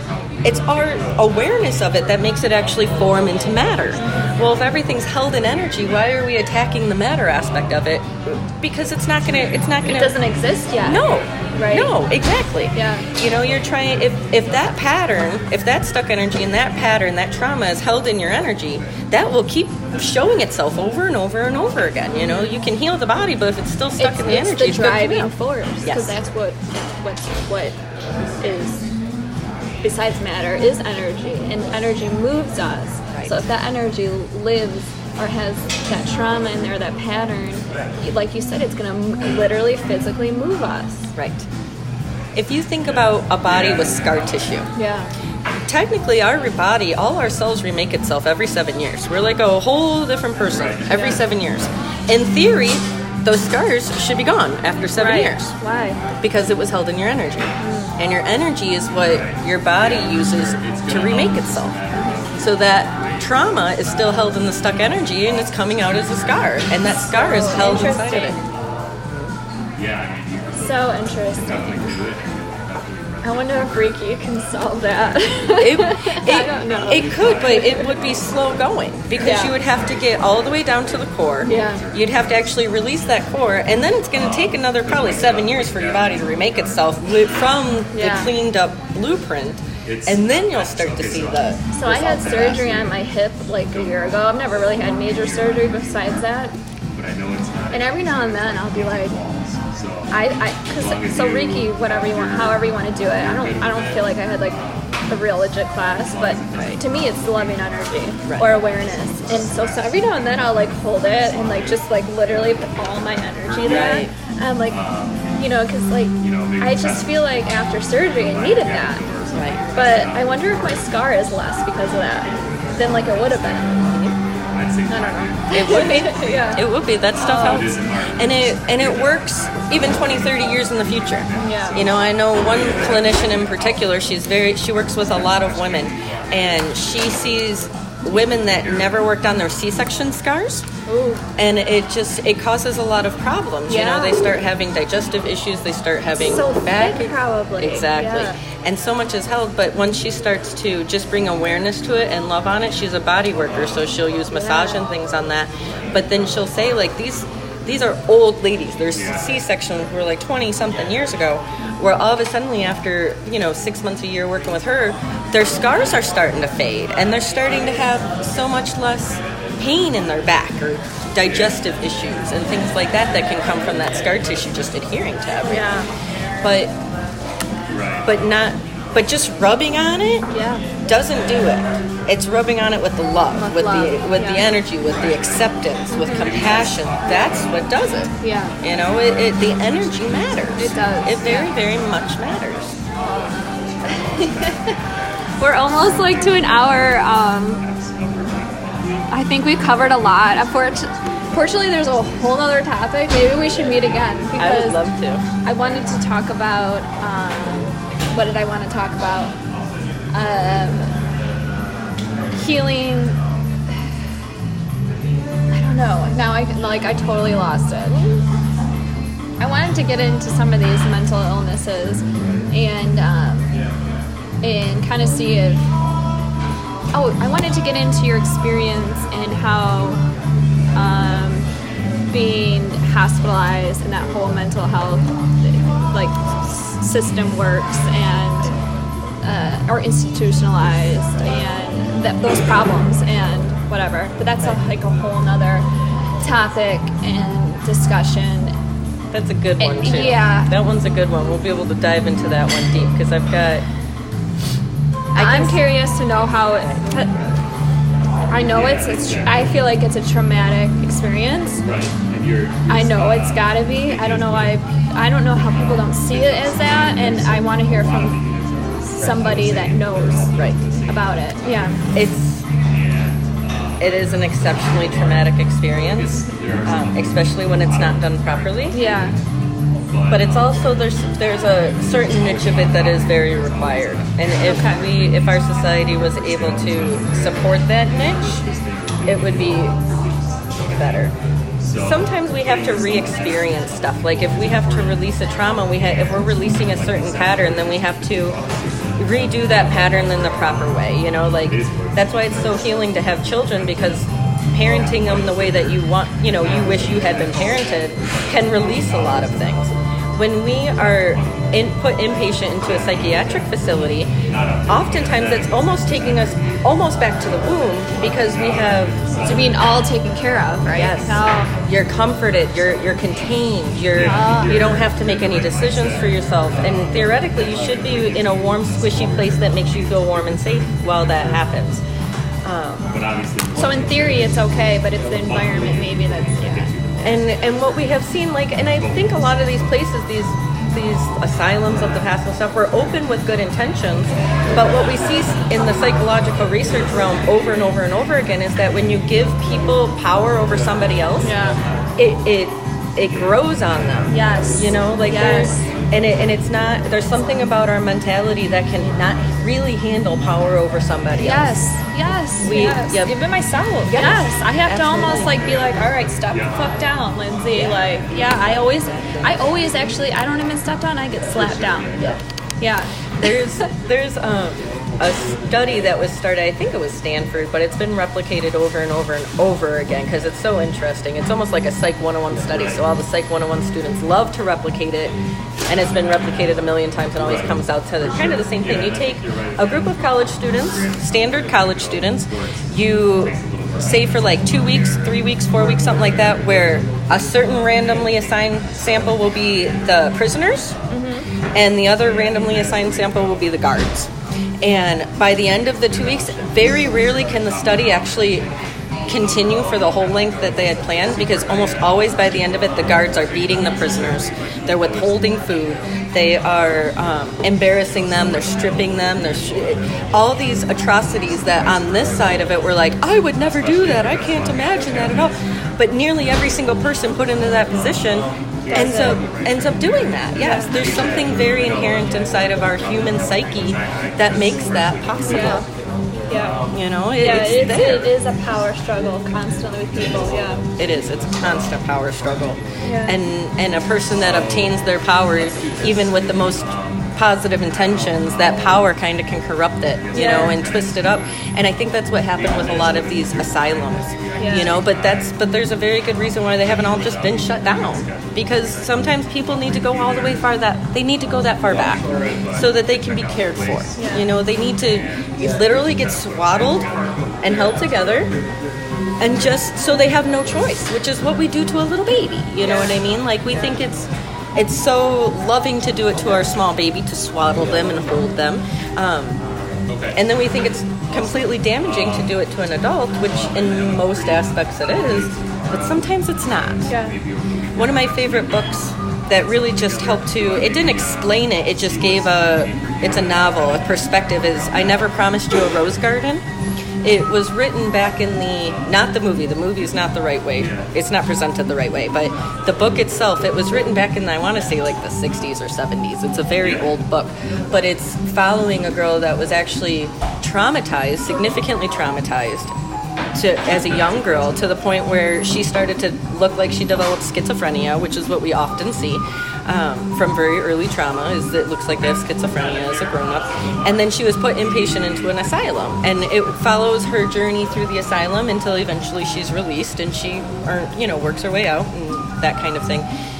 it's our awareness of it that makes it actually form into matter. Well, if everything's held in energy, why are we attacking the matter aspect of it? Because it's not gonna. It's not gonna. It doesn't exist yet. No. Right? No. Exactly. Yeah. You know, you're trying. If if that pattern, if that stuck energy and that pattern, that trauma is held in your energy, that will keep showing itself over and over and over again. You know, you can heal the body, but if it's still stuck it's, in the it's energy, the it's good to driving know. force. Because Yes. that's what what's what is besides matter is energy, and energy moves us. Right. So if that energy lives or has that trauma in there, that pattern, like you said, it's going to literally physically move us. Right. If you think about a body with scar tissue, Yeah. technically our body, all our cells remake itself every seven years. We're like a whole different person every Yeah. seven years. In theory, those scars should be gone after seven Right. years Why? because it was held in your energy. And your energy is what your body uses to remake itself. So that trauma is still held in the stuck energy and it's coming out as a scar. And that scar is So held inside of it. interesting. So interesting. I wonder if Reiki can solve that. It, I it, don't know. it could, but it would be slow going because Yeah. you would have to get all the way down to the core. Yeah. You'd have to actually release that core, and then it's going to take another probably seven years for your body to remake itself li- from Yeah. the cleaned up blueprint, and then you'll start to see the. So I had surgery on my hip like a year ago. I've never really had major surgery besides that. And every now and then I'll be like, I, I, cause, so Reiki, whatever you want, however you want to do it. I don't, I don't feel like I had like a real legit class, but to me it's loving energy Right. or awareness. And so, so every now and then I'll like hold it and like just like literally put all my energy there. Right. And I'm like, you know, cause like I just feel like after surgery I needed that. Right. But I wonder if my scar is less because of that than like it would have been. I don't know. It would be. Yeah. It would be. That stuff helps. And it and it works even twenty, thirty years in the future. Yeah. You know, I know one clinician in particular, she's very she works with a lot of women, and she sees women that never worked on their C-section scars. Ooh. And it just it causes a lot of problems. You Yeah. know, they start having digestive issues, they start having So back thick, probably. Exactly. Yeah. And so much is held, but once she starts to just bring awareness to it and love on it, she's a body worker, so she'll use massage Yeah. and things on that. But then she'll say, like, these these are old ladies. Their C-sections were like twenty something years ago, where all of a sudden after, you know, six months, a year working with her, their scars are starting to fade, and they're starting to have so much less pain in their back or digestive issues and things like that that can come from that scar tissue just adhering to everything. Yeah. But but not but just rubbing on it Yeah. doesn't do it. It's rubbing on it with the love, With with, love, the with the yeah. energy, with the acceptance, with compassion. That's what does it. Yeah. You know, it, it the energy matters. It does, It very yeah. very much matters. We're almost like to an hour. Um, I think we covered a lot. Unfortunately, fortunately, there's a whole other topic. Maybe we should meet again because I would love to. I wanted to talk about um, what did I want to talk about? Um, healing. I don't know. Now I like I totally lost it. I wanted to get into some of these mental illnesses and um, and kind of see if. Oh, I wanted to get into your experience and how um, being hospitalized and that whole mental health like s- system works and uh, or institutionalized and that, those problems and whatever. But that's a, like a whole nother topic and discussion. That's a good one And- too. yeah. That one's a good one. We'll be able to dive into that one deep because I've got. I I'm guess- curious to know how it. I know it's. it's I feel like it's a traumatic experience. I know it's got to be. I don't know why. I don't know how people don't see it as that, and I want to hear from somebody that knows Right. about it. Yeah. It's it is an exceptionally traumatic experience, um, especially when it's not done properly. Yeah. But it's also there's there's a certain niche of it that is very required, and if Okay. we if our society was able to support that niche, it would be better. Sometimes we have to re-experience stuff. Like if we have to release a trauma, we ha- if we're releasing a certain pattern, then we have to redo that pattern in the proper way. You know, like that's why it's so healing to have children, because parenting them the way that you want, you know, you wish you had been parented, can release a lot of things. When we are in, put inpatient into a psychiatric facility, oftentimes it's almost taking us almost back to the womb, because we have So being all taken care of, right? yes, Oh. you're comforted, you're you're contained, you're Oh. you don't have to make any decisions for yourself, and theoretically you should be in a warm, squishy place that makes you feel warm and safe while that happens. Um, So in theory, it's okay, but it's the environment maybe that's yeah. And and what we have seen, like, and I think a lot of these places, these these asylums of the past and stuff, were open with good intentions. But what we see in the psychological research realm over and over and over again is that when you give people power over somebody else, Yeah. it it it grows on them. Yes. You know, like Yes. there's and it and it's not there's something about our mentality that can not really handle power over somebody else. Yes, yes, We- yes. yep. Even myself. Yes, Yes, I have to absolutely. almost like be like, all right, step the fuck down, Lindsay. Like, yeah, I always, I always actually, I don't even step down. I get slapped down. Yeah. There's there's um, a study that was started, I think it was Stanford, but it's been replicated over and over and over again because it's so interesting. It's almost like a Psych one oh one study, so all the Psych one oh one students love to replicate it, and it's been replicated a million times and always comes out to the, kind of the same thing. You take a group of college students, standard college students, you say for like two weeks, three weeks, four weeks, something like that, where a certain randomly assigned sample will be the prisoners, and the other randomly assigned sample will be the guards. And by the end of the two weeks, very rarely can the study actually continue for the whole length that they had planned, because almost always by the end of it, the guards are beating the prisoners. They're withholding food. They are um, embarrassing them. They're stripping them. They're sh- all these atrocities that on this side of it, we're like, I would never do that. I can't imagine that at all. But nearly every single person put into that position ends up ends up doing that. Yes, there's something very inherent inside of our human psyche that makes that possible. Yeah. Yeah. You know, it, Yeah, it's it's, there. it is a power struggle constantly with people. Yeah. It is. It's a constant power struggle. Yeah. And and a person that obtains their power, even with the most positive intentions, that power kind of can corrupt it, you Yeah. know, and twist it up. And I think that's what happened with a lot of these asylums, Yeah. you know, but that's but there's a very good reason why they haven't all just been shut down. Because sometimes people need to go all the way far that they need to go that far back so that they can be cared for. Yeah. You know, they need to literally get swaddled and held together, and just so they have no choice, which is what we do to a little baby. You know what I mean? Like, we think it's it's so loving to do it to our small baby, to swaddle them and hold them, um, and then we think it's completely damaging to do it to an adult, which in most aspects it is, but sometimes it's not. Yeah. One of my favorite books that really just helped to, it didn't explain it, it just gave a, it's a novel, a perspective, is I Never Promised You a Rose Garden. It was written back in the, not the movie, the movie is not the right way, it's not presented the right way, but the book itself, it was written back in, I want to say like the sixties or seventies. It's a very old book, but it's following a girl that was actually traumatized, significantly traumatized, to, as a young girl, to the point where she started to look like she developed schizophrenia, which is what we often see um, from very early trauma, is that it looks like they have schizophrenia as a grown-up. And then she was put inpatient into an asylum, and it follows her journey through the asylum until eventually she's released and she, or, you know, works her way out and that kind of thing.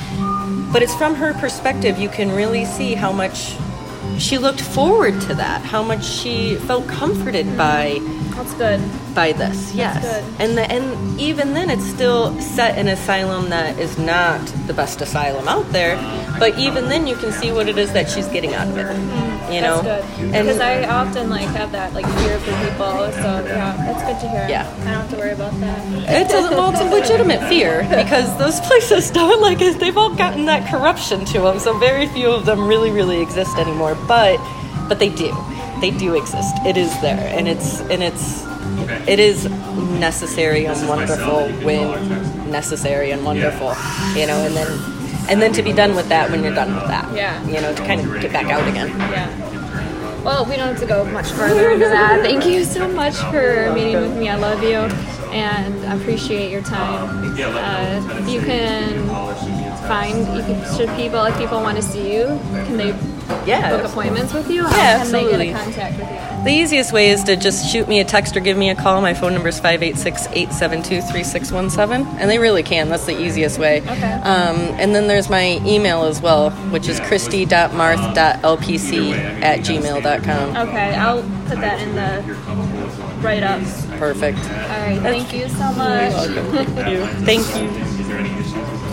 But it's from her perspective, you can really see how much she looked forward to that, how much she felt comforted by That's good. by this, yes. good. And the, and even then, it's still set in an asylum that is not the best asylum out there. But even then, you can see what it is that she's getting out of it. You know, That's good. and Because I often like have that like fear for people. So yeah, that's good to hear. Yeah. I don't have to worry about that. it's a, well, it's a legitimate fear, because those places don't, like, they've all gotten that corruption to them. So very few of them really, really exist anymore. But but they do. They do exist. It is there, and it's and it's it is necessary and wonderful when necessary and wonderful, you know. And then and then to be done with that when you're done with that, Yeah. you know, to kind of get back out again. Yeah. Well, we don't have to go much further into that. Thank you so much for meeting with me. I love you, and I appreciate your time. Uh, you can find, you can, should people, if people want to see you, can they Yeah. book appointments with you? How Yeah, can they absolutely. get in contact with you? The easiest way is to just shoot me a text or give me a call. My phone number is five eight six, eight seven two, three six one seven. And they really can. That's the easiest way. Okay. Um, and then there's my email as well, which is christy dot marth dot l p c at gmail dot com. Okay, I'll put that in the write-ups. Perfect. All right, thank you so much. Thank you. Thank you.